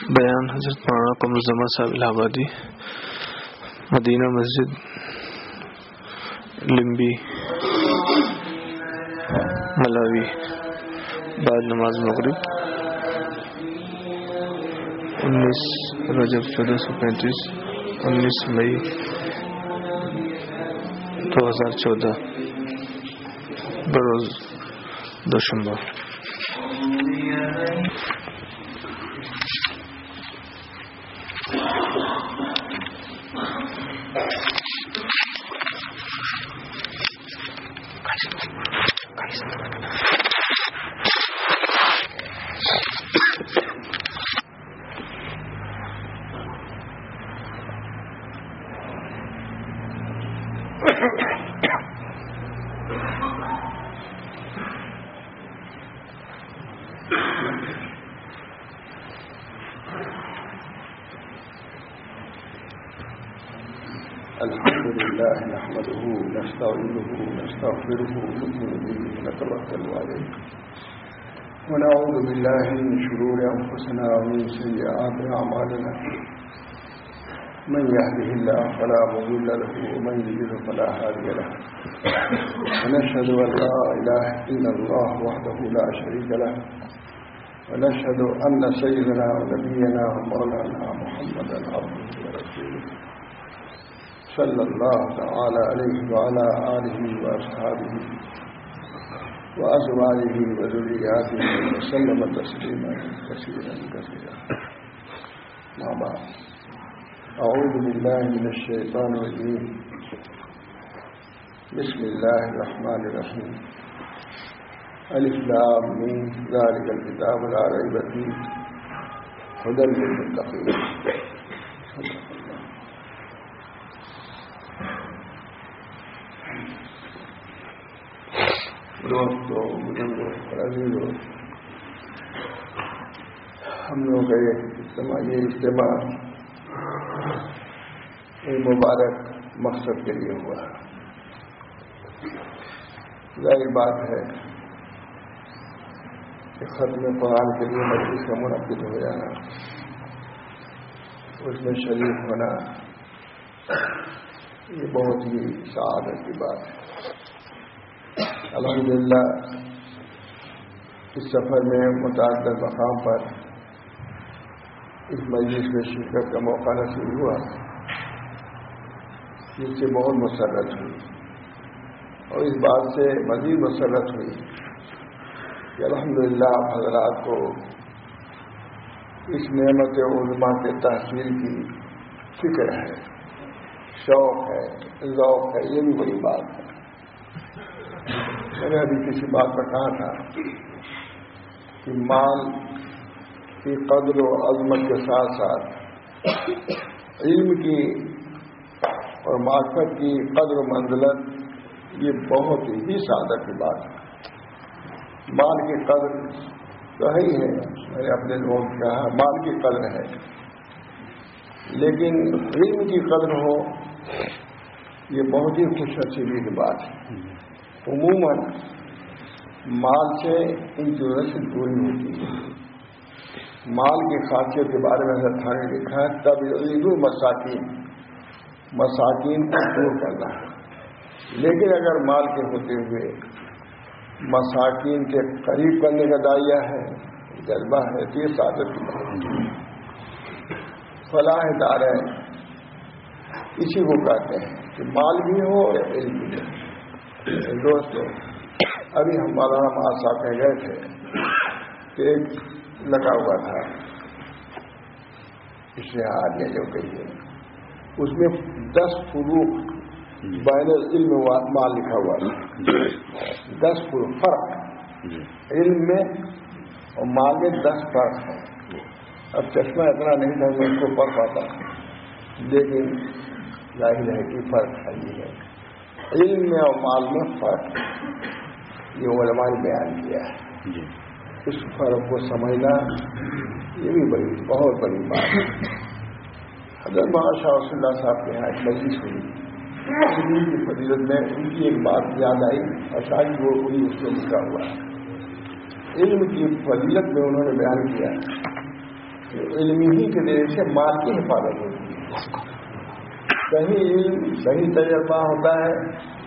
بیان حضرت مولانا قمر الزمان صاحب الہ آبادی، مدینہ مسجد، لمبی، ملاوی، بعد نماز مغرب، 19 رجب 1435، 19 مئی 2014 بروز دوشنبہ۔ الحمد لله نحمده ونستعينه ونستغفره ونؤمن به ونتوكل عليه ونعوذ بالله من شرور أنفسنا ومن سيئات أعمالنا من يهده الله فلا مضل له ومن يضلل فلا هادي له ونشهد أن لا إله إلا الله وحده لا شريك له ونشهد أن سيدنا ونبينا ومولانا محمدا عبده ورسوله صلى الله تعالى عليه وعلى آله وأصحابه وأزواجه وذرياته وسلم تسليما كثيرا كثيرا. ما بعد، أعوذ بالله من الشيطان الرجيم. بسم الله الرحمن الرحيم. ألف لام ميم ذلك الكتاب لا ريب فيه هدى للمتقين. دوستو، بزرگوں، عزیزوں، ہم لوگ کا یہ اجتماع ایک مبارک مقصد کے لیے ہوا ہے. ظاہر بات ہے کہ ختم قرآن کے لیے مجلس کا منعقد ہو جانا، اس میں شریک ہونا، یہ بہت ہی سعادت کی بات ہے. الحمدللہ اس سفر میں متعدد مقام پر اس مجلس میں شرکت کا موقع نصیب ہوا، جس سے بہت مسرت ہوئی، اور اس بات سے مزید مسرت ہوئی کہ الحمدللہ حضرات کو اس نعمت علماء کے تحصیل کی فکر ہے، شوق ہے، ذوق ہے. یہ بھی بڑی بات ہے. میں نے ابھی کسی بات پر کہا تھا کہ مال کی قدر و عظمت کے ساتھ ساتھ علم کی اور معرفت کی قدر و منزلت یہ بہت ہی سعادت کی بات ہے. مال کی قدر تو ہے ہی ہے، میں نے اپنے لوگوں کو کہا مال کی قدر ہے، لیکن علم کی قدر ہو یہ بہت ہی خوش نصیبی کی بات ہے. عموماً مال سے ان چیزوں سے دوری ہوتی ہے. مال کی خاصیت کے بارے میں حضرت نے لکھا ہے تبعید مساکین کو دور کرنا ہے. لیکن اگر مال کے ہوتے ہوئے مساکین کے قریب کرنے کا دائیا ہے، جذبہ ہے، تو یہ سعادت کی بات ہے. فلاح دارین اسی کو کہتے ہیں کہ مال بھی ہو اور علم بھی ہو. دوستو، ابھی ہم مولانا معاذ صاحب کہہ گئے تھے کہ ایک لگا ہوا تھا اشتہار یا جو کہیے، اس میں 10 فروق بین العلم و مال لکھا ہوا تھا. 10 فروق فرق علم میں اور مال میں 10 فرق ہے. اب چشمہ اتنا نہیں تھا کہ اس کو پڑھ پاتا، لیکن ظاہر ہے کہ فرق ہے. یہ ہے علم میں اور مال میں فرق، یہ علماء نے بیان کیا ہے. اس فرق کو سمجھنا یہ بھی بہت بڑی بات ہے. حضرت مولانا شاہ رسول اللہ صاحب کے یہاں ایک مجلس ہوئی، علم کی فضیلت میں ان کی ایک بات یاد آئی اور شاید وہ وہی اس میں لکھا ہوا ہے. علم کی فضیلت میں انہوں نے بیان کیا علم ہی کے ذریعے سے مال کی حفاظت ہوتی ہے. صحیح علم صحیح تجربہ ہوتا ہے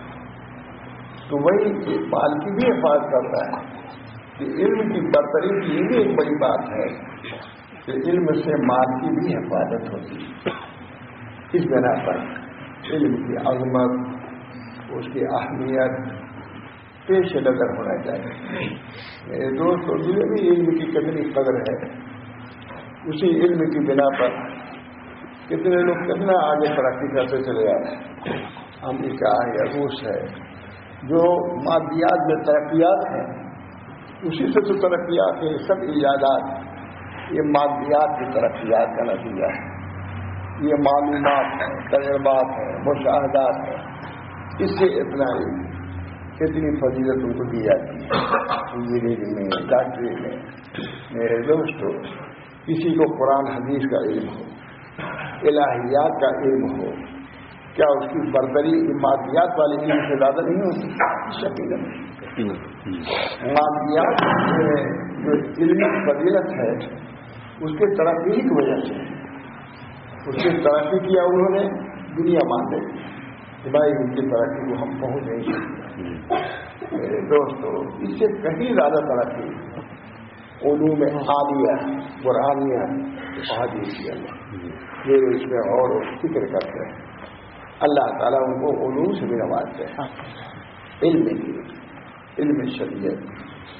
تو وہی مال کی بھی حفاظت کرتا ہے. کہ علم کی برتری کی یہ بھی ایک بڑی بات ہے کہ علم سے مال کی بھی حفاظت ہوتی ہے. اس بنا پر علم کی عظمت, اس کی اہمیت پیش نظر ہونا چاہیے. میرے دوستوں, مجھے بھی علم کی کتنی قدر ہے. اسی علم کی بنا پر کتنے لوگ کتنا آگے ترقی کرتے چلے جا رہے ہیں. امریکہ یا روس ہے, جو مادیات میں ترقیات ہیں, اسی سے تو ترقیات ہیں. سب ایجادات یہ مادیات کی ترقیات کا نتیجہ ہے. یہ معلومات ہیں, تجربات ہیں, مشاہدات ہیں. اس سے اتنا علم, کتنی فضیلت ان کو دی جاتی ہے. انجینئرنگ میں, ڈاکٹری میں. میرے دوستو, کسی کو قرآن حدیث کا علم ہو, الہیات کا علم ہو, کیا اس کی برتری مادیات والے علم سے زیادہ نہیں ہوتی؟ شکیل نہیں. مادیات جو علمی فضیلت ہے اس کے ترقی کی وجہ سے, اس کی ترقی کیا انہوں نے, دنیا مان لے کہ بھائی ان کی ترقی کو ہم پہنچ نہیں سکتے. میرے دوستو, اس سے کہیں زیادہ ترقی علوم عالیہ, قرآنیہ, حدیثیہ یہ اس میں اور فکر کرتے ہیں. اللہ تعالیٰ ان کو علوم سے بھی نوازتے ہیں. علم کی, علم شریعت.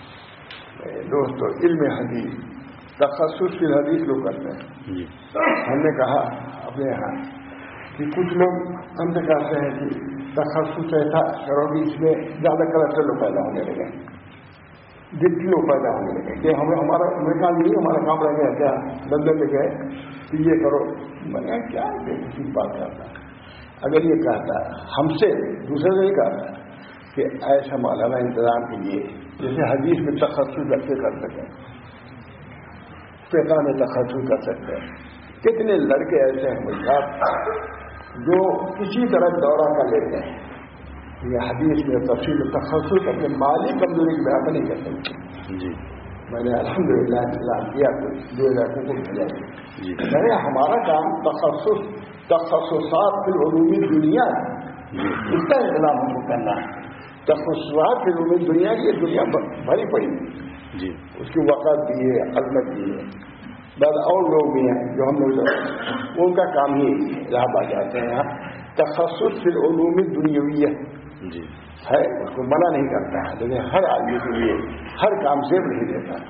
دوستو, علم حدیث, تخصص کی حدیث لوگ کرتے ہیں. ہم نے کہا اپنے یہاں کہ کچھ لوگ ہم سے کہتے ہیں کہ تخصص ایسا کرو کہ اس میں زیادہ کلچر لوگ پیدا ہونے لگے, جتنے لوگ پیدا ہونے لگے کہ ہمارا امریکہ نہیں, ہمارا کام رہ گیا کیا لندن میں گئے کہ یہ کرو. میں نے کیا کسی بات کرتا, اگر یہ کہتا ہم سے دوسرے سے نہیں کہتا کہ ایسا مولانا انتظام کیجیے جیسے حدیث میں تخصص رکھے کر سکیں, فقہ میں تخصص کر سکتے ہیں. کتنے لڑکے ایسے ہیں میرے ساتھ جو کسی طرح دورہ کر لیتے ہیں, یہ حدیث میں تفصیل تخصص اپنے مالی کمزوری کی بنا نہیں کر سکتے. میں نے الحمدللہ انتظام کیا تو 2000 کو ملا. میں نے ہمارا کام تخصصات فی العلوم دنیا, اس کا انتظام ہم کو کرنا ہے. تخصصات فی العلوم دنیا کی دنیا بھری پڑی, اس کی وقت بھی ہے, عظمت بھی ہے. بعد اور لوگ بھی ہیں جو ہم لوگ, ان کا کام ہی الہ آباد جاتے ہیں. تخصص فی العلوم دنیویہ ہے, اس کو منع نہیں کرتا ہے, لیکن ہر آدمی کے لیے ہر کام سے نہیں دیتا.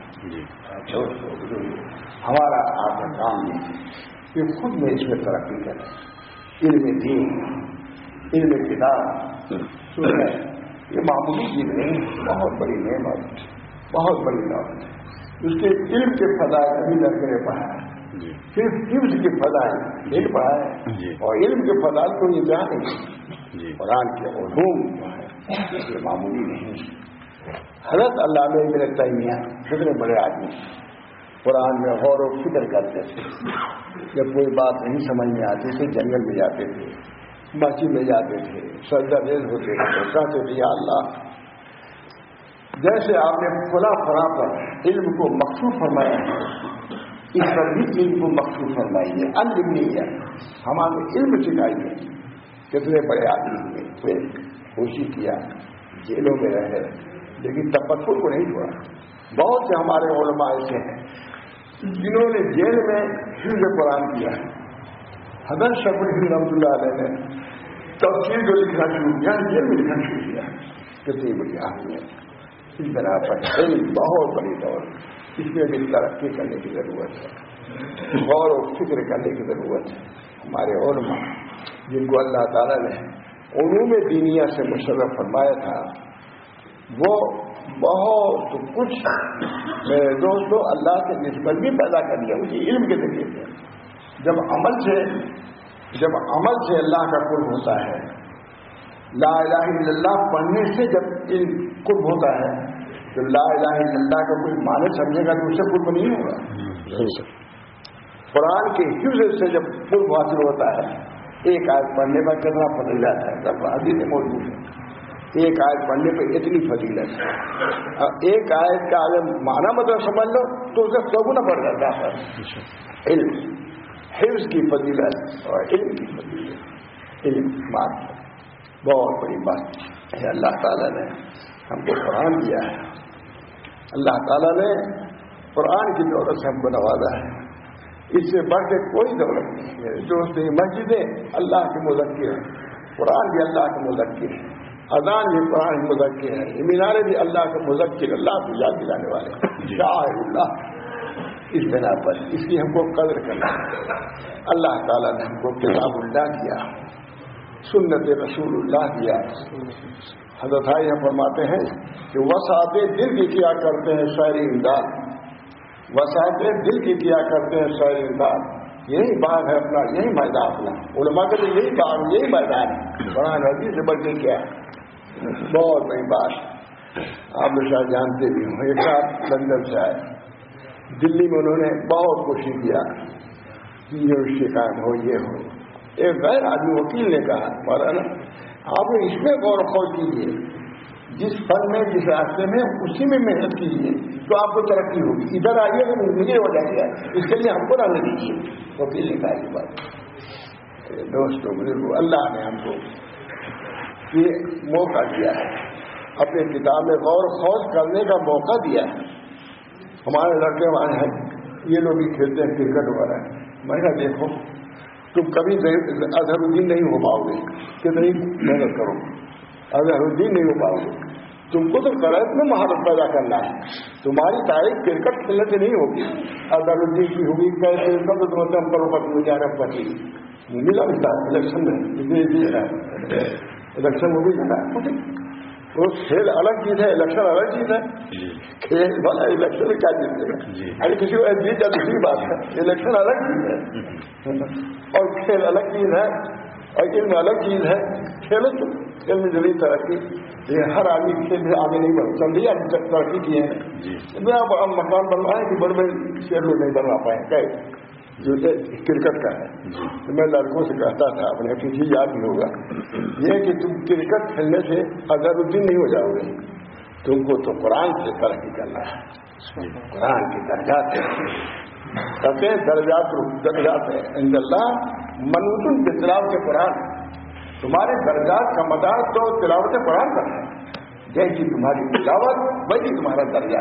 ہمارا آپ کا کام نہیں کہ خود میں اس میں ترقی کریں. علم دین, علم کتاب سنیں, یہ معمولی چیز نہیں, بہت بڑی نعمت, بہت بڑی نعمت. اس کے علم کے فضائل ابھی لڑکے پڑھا ہے, صرف حفظ کے فضائل علم پڑھا ہے, اور علم کے فضائل کو یہ جانے قرآن کے علوم یہ معمولی نہیں. حضرت علامہ ابن تیمیہ کتنے بڑے آدمی, قرآن میں غور و فکر کرتے تھے. جب کوئی بات نہیں سمجھ میں آتی تھی جنگل میں جاتے تھے, مسجد میں جاتے تھے, سجدہ ریز ہوتے تھے, کہتے تھے یا اللہ جیسے آپ نے فلاں فلاں پر علم کو مخصوص فرمایا ہے, اس پر بھی علم کو مخصوص فرمائی ہے. علم نہیں ہے, ہمارے علم سکھائیے. کتنے بڑے آدمی ہوئے, کوشش کیا, جیلوں میں رہے, لیکن تفکر کو نہیں چھوڑا. بہت سے ہمارے علماء ایسے ہیں جنہوں نے جیل میں حفظ قرآن کیا ہے. حضرت شیخ الہند رحمۃ اللہ علیہ نے تفسیر جو لکھنا شروع کیا, جیل میں لکھنا شروع کیا. کتنی بڑی اہمیت. اس بنا پر علم بہت بڑی دور, اس میں بھی ترقی کرنے کی ضرورت ہے, غور و فکر کرنے کی ضرورت ہے. ہمارے علماء جن کو اللہ تعالیٰ نے علوم دینیہ سے مشرف فرمایا تھا, وہ بہت کچھ میرے دوستوں اللہ کے نسبت بھی پیدا کر دیا اسی علم کے ذریعے سے. جب عمل سے اللہ کا قرب ہوتا ہے, لا الہ الا اللہ پڑھنے سے جب علم قرب ہوتا ہے, تو لا الہ الا اللہ کا کوئی معنی سمجھے گا تو اس سے قرب نہیں ہوگا. قرآن کے حفظ سے جب قرب حاصل ہوتا ہے, ایک آیت پڑھنے پر کتنا بدل جاتا ہے, جب حدیث موجود ہے. ایک آیت پڑھنے پہ اتنی فضیلت ہے. ایک آیت کا اگر معنی مطلب سمجھ لو تو اسے سگنا پڑ جاتا ہے. علم، حفظ کی فضیلت اور علم کی فضیلت، علم بات بہت بڑی بات ہے. اللہ تعالیٰ نے ہم کو قرآن دیا ہے، اللہ تعالیٰ نے قرآن کی دولت سے ہم کو نوازا ہے. اس سے بڑھ کے کوئی دولت نہیں ہے. جو مسجدیں اللہ کے مذکر ہیں، قرآن بھی اللہ کے مذکر ہے، اذان بھی قرآن کے مذکر ہے، مینارے بھی اللہ کے مذکر، اللہ کو یاد دلانے والے شاعر اللہ. اس بنا پر اس کی ہم کو قدر کرنا ہے. اللہ تعالیٰ نے ہم کو کتاب اللہ دیا، سنت رسول اللہ دیا. حضرت عائشہ فرماتے ہیں کہ وسعت دل کی کیا کرتے ہیں شاعری امداد، وسعت دل کی کیا کرتے ہیں شاعری امداد. یہی باغ ہے اپنا، یہی میدان اپنا. علماء کا تو یہی باغ، یہی میدان ہے. قرآن حدیث سے بڑھ کے کیا ہے؟ بہت بڑی بات. آپ لوگ شاید جانتے بھی ہوں، ایک ساتھ لندن سے آئے، دلی میں انہوں نے بہت کوشش کیا یونیورسٹی قائم ہو، یہ ہو. ایک غیر آدمی وکیل نے کہا مولانا آپ اس میں غور و خوض کیجیے، جس فن میں جس راستے میں اسی میں محنت کیجیے تو آپ کو ترقی ہوگی. ادھر آئیے تو مجھے ہو جائے گا، اس کے لیے ہم کو نہ دیجیے. وکیل نے کہا یہ بات. دوستوں بزرگوں، اللہ نے ہم کو یہ موقع دیا ہے، اپنے کتاب میں غور و خوض کرنے کا موقع دیا ہے. ہمارے لڑکے والے ہیں، یہ لوگ بھی کھیلتے ہیں کرکٹ وغیرہ. میں کہا دیکھو تم کبھی اظہر الدین نہیں ہو پاؤ گے، کتنی محنت کرو اظہر الدین نہیں ہو پاؤ گے. تم کو تو کرت میں مہارت پیدا کرنا ہے. تمہاری تاریخ کرکٹ کھیلنے سے نہیں ہوگی، اظہر الدین کی ہوگی. کیسے سب تم کرو پتی مجھے پتی ملا ملتا ہے الیکشن میں، الیکشن میں بھی جانا ہے. وہ کھیل الگ چیز ہے، الیکشن الگ چیز ہے. کھیل والا الیکشن کیا جیتے گا؟ ارے کسی کو جیت جائے دوسری بات ہے، الیکشن الگ چیز ہے اور کھیل الگ چیز ہے اور علم الگ چیز ہے. کھیل تو کھیل میں ضروری ترقی، یہ ہر آدمی کھیل میں آگے نہیں بڑھ سمجھے. اب ترقی کیے ہیں، اب مکان بنوائے کہ بڑے بڑے شہر لوگ نہیں بنوا پائے گئے جو کرکٹ کا ہے. تو میں لڑکوں سے کہتا تھا اپنے کسی یاد نہیں ہوگا یہ کہ تم کرکٹ کھیلنے سے اظہر الدین نہیں ہو جاؤ گے، تم کو تو قرآن سے ترقی کرنا ہے. قرآن کے درجات کہتے ہیں درجات ہے عند اللہ منوطن کے تلاوت قرآن. تمہارے درجات کا مدار تو تلاوت قرآن پر ہے. جیسی تمہاری تلاوت وہی تمہارا درجہ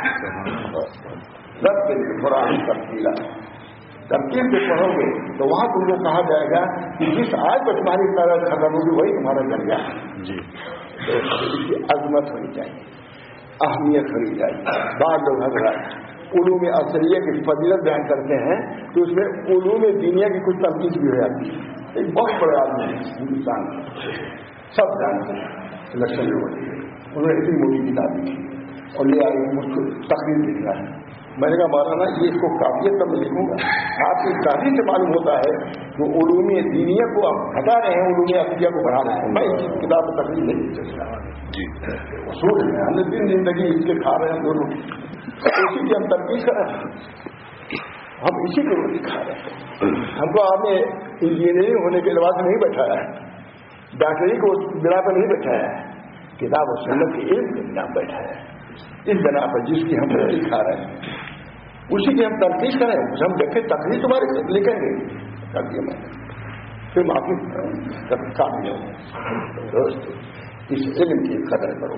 ہے. رب قرآن ترتیلا، ترتیب سے پڑھو گے تو وہاں تم کو کہا جائے گا کہ جس آیت پر تمہاری طرح ختم ہوگی وہی تمہارا درجہ ہے. تو اس کی عظمت ہونی چاہیے، اہمیت ہونی چاہیے. بعض لوگ حضرات علوم اثریہ کی فضیلت بیان کرتے ہیں تو اس میں علوم دینیا کی کچھ تنقید بھی ہو جاتی ہے. ایک بہت بڑے آدمی ہے ہندوستان میں، سب جانتے ہیں، الیکشن میں ہوتی ہے. انہوں نے اتنی موٹی کتاب لکھی اور یہ آئی مجھ کو تقریر لکھ رہا ہے. میں نے کہا مولانا یہ اس کو کافیت تب میں لکھوں گا. آپ کی تاریخ سے معلوم ہوتا ہے کہ علوم دینیا کو آپ ہٹا رہے ہیں، علوم عقیدہ کو بڑھا رہے ہیں. میں اس کتاب کو تقریر نہیں لکھ سکتا. اصول ہے، ہم نے دن زندگی اس کے کھا رہے ہیں دونوں، اسی کی ہم تنقید کر رہے ہیں، ہم اسی کو روٹی کھا رہے ہیں. ہم کو آپ نے انجینئرنگ ہونے کے لحاظ سے نہیں بیٹھایا ہے، ڈاکٹری کو بنا پر نہیں بیٹھایا ہے، کتاب و سنت کے علم کے بنا بیٹھایا ہے. اس بنا پر جس کی ہم روٹی کھا رہے ہیں اسی کی ہم تنقید کریں. ہم دیکھیں تقریر تمہارے لکھیں گے کر دیا میں نے، پھر معافی کافی ہو. دوست اس علم کی قدر کرو.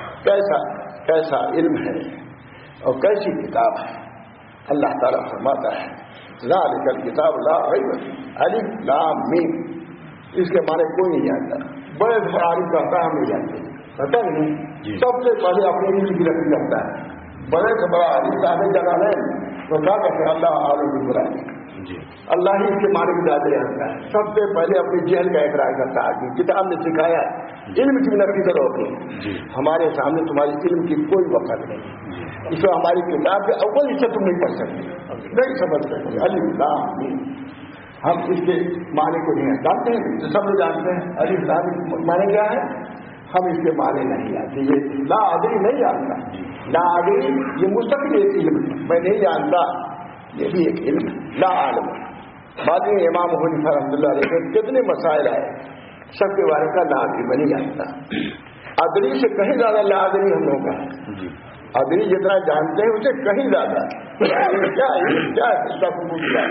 کیسا علم ہے اور کیسی کتاب ہے. اللہ تعالیٰ فرماتا ہے ذالک الکتاب لا ریب فیہ الف لام میم. اس کے معنی کوئی نہیں جانتا. بڑے عالم کہتا ہے ہم نہیں جانتے، پتہ نہیں. سب سے پہلے اپنے علم کی رکھی رکھتا ہے. بڑے سے بڑا عالم صاحب جلال ہے وہ کہا کہتے ہیں اللہ عالم برائے، اللہ ہی اس کے معنی کی زیادہ جانتا ہے. سب سے پہلے اپنے جہل کا اقرار کرتا ہے. کتاب نے سکھایا علم کی نفی کرو اپنی. ہمارے سامنے تمہاری علم کی کوئی وقت نہیں. اس کو ہماری کتاب کے اول سے تم نہیں پڑھ سکتے، نہیں سمجھ سکتے. الف لام میم ہم اس کے معنی کو نہیں جانتے ہیں. سب لوگ جانتے ہیں الف لام معنی کیا ہے، ہم اس کے معنی نہیں جانتے. یہ لا ادری نہیں جانتا. لا ادری یہ مستقل ایک علم ہے، میں نہیں جانتا، یہ بھی ایک علم ہے. لا عالم بعد میں امام ابو حنیفہ رحمۃ اللہ علیہ کتنے مسائل آئے، سب کے بارے کا لا ادری میں نہیں جانتا. ادری سے کہیں زیادہ لا ادری ہم لوگوں کا ہے. ادری جتنا جانتے ہیں اسے کہیں زیادہ. کیا اس کا پوچھا.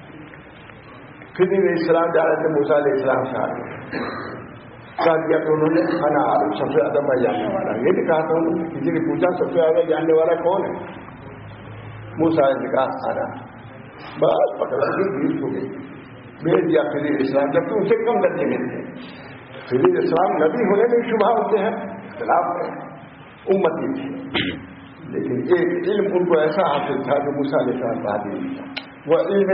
خضر علیہ السلام جا رہے تھے موسیٰ علیہ السلام سے آگے کہا دیا تو انہوں نے انا عالم سب سے زیادہ میں جاننے والا. یہ بھی کہا تھا انہوں نے. کسی نے پوچھا سب سے زیادہ جاننے والا کون ہے؟ موسیٰ نے کہا انا. بس پکڑ کے بیچ ہو گئی. بھیج دیا خضر علیہ السلام جبکہ ان سے کم درجے میں تھے. خضر علیہ السلام نبی ہونے میں شبہ ہوتے ہیں اختلاف ہے امتی تھے لیکن ایک علم ان کو ایسا حاصل تھا جو موسیٰ علیہ السلام کا حاصل نہیں تھا. وہ علم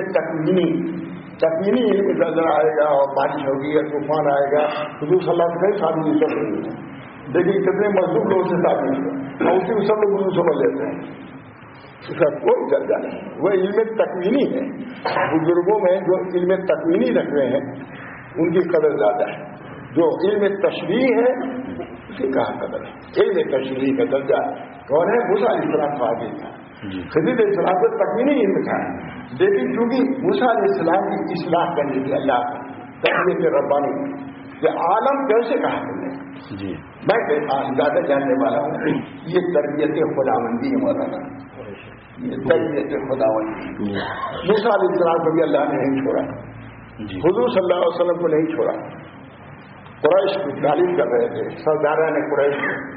تکوینی علم زلزلہ آئے گا اور بارش ہوگی یا طوفان آئے گا. حضور صلی اللہ علیہ وسلم شادی نہیں کر رہی ہے. لیکن کتنے مزدور لوگوں سے شادی ہے اور اسی کو سب لوگ اردو سمجھ لیتے ہیں. اس کا کوئی درجہ نہیں. وہ علم تکوینی ہے. بزرگوں میں جو علم تکوینی رکھ رہے ہیں ان کی قدر زیادہ ہے. جو علم تشریح ہے اس کی کہاں قدر ہے. علم تشریح کا درجہ کون ہے؟ موسیٰ علیہ السلام کا آگے تھا. خضر علیہ السلام کو تکوینی علم تھا لیکن چونکہ موسیٰ علیہ السلام کی اصلاح کرنے کی اللہ تربیت ربانی کہ عالم کیسے کہا تم نے جی میں زیادہ جاننے والا ہوں. یہ تربیت خداوندی ہے مولانا. یہ تربیت خداوندی. موسیٰ علیہ السلام کو بھی اللہ نے نہیں چھوڑا. حضور صلی اللہ علیہ وسلم کو نہیں چھوڑا. قریش کی تعلیم کر رہے تھے سرداران قریش.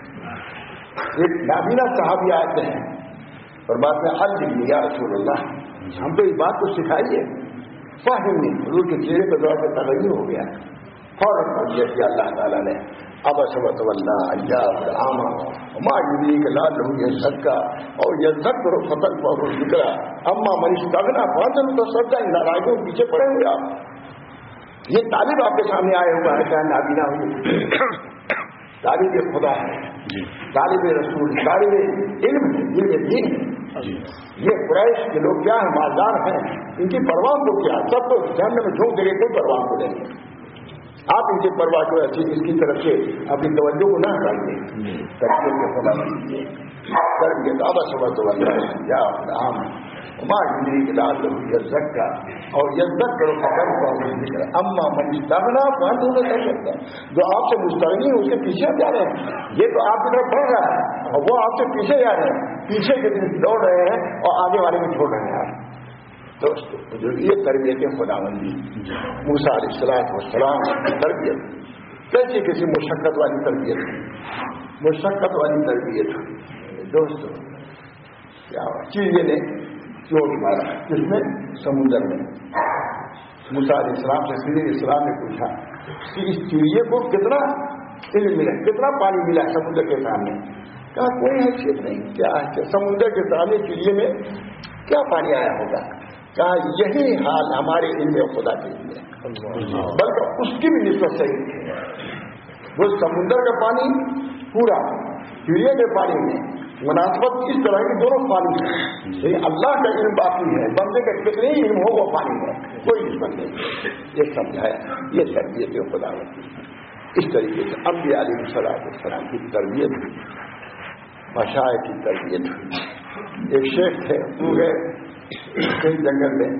ایک نابینا صحابی آتے ہیں اور بعد میں علم یا رسول اللہ ہم تو اس بات کو سکھائیے. فاہم نہیں. حضور کے چہرے پہ دور پہ تغیر ہو گیا. فوراً کر دیا کہ اللہ تعالیٰ نے اب سبت اللہ عامہ ما یدریک لعلہ یزکا اور یذکر فتنفعہ الذکریٰ اما من استغنی فانت تصدع. ان ناراضوں پیچھے پڑے ہوئے آپ. یہ طالب آپ کے سامنے آئے ہوا ہے چاہے نابینا ہوئی. طالب خدا ہے, طالب رسول, طالب علم ہے, علم دین ہے. یہ قریش کے لوگ کیا ہیں؟ مالدار ہیں. ان کی پرواہ کو کیا؟ سب تو جہنم میں جھونک دے گے, کوئی پرواہ کو دیں گے. آپ ان کی پرواہ کو اس کی طرف سے اپنی توجہ کو نہ ہٹائیے. تربیت کے خدا دیجیے. تربیت آبا سبت یا عام ما یدریک لعلہ یزکا اور یذکر فتنفعہ اما من استغنی فانت تصدع. جو آپ سے مستغنی ہے اس کے پیچھے جا رہے ہیں. یہ تو آپ کی طرف بڑھ رہا ہے اور وہ آپ سے پیچھے جا رہے ہیں. پیچھے کے دن دوڑ رہے ہیں اور آگے والے کو چھوڑ رہے ہیں. آپ دوستو یہ تربیت خداوندی موسیٰ علیہ السلام کی تربیت کیسی کسی مشقت والی تربیت, مشقت والی تربیت. دوستو کیا چیزیں نے چوٹ مارا جس میں سمندر میں موسیٰ علیہ السلام سے خضر علیہ السلام نے پوچھا کہ اس چڑیے کو کتنا علم ملا, کتنا پانی ملا سمندر کے سامنے. کہا کوئی حیثیت نہیں. کیا ہے سمندر کے سامنے چڑیے میں کیا پانی آیا ہوگا. کہا یہی حال ہمارے علم خدا کے لیے بلکہ اس کی بھی نسبت صحیح ہے. وہ سمندر کا پانی پورا چڑیے کے پانی میں مناسبت اس طرح کی دونوں پانی ہے. لیکن اللہ کا علم باقی ہے. بندے کا کتنے ہی علم ہو وہ پانی ہے, کوئی نسبت نہیں. یہ سمجھایا. یہ تربیت خدا ہوتی. اس طریقے سے انبیاء علیہ السلام کی تربیت ہوئی, مشائخ کی تربیت ہوئی. ایک شیخ تھے پورے کئی جنگل میں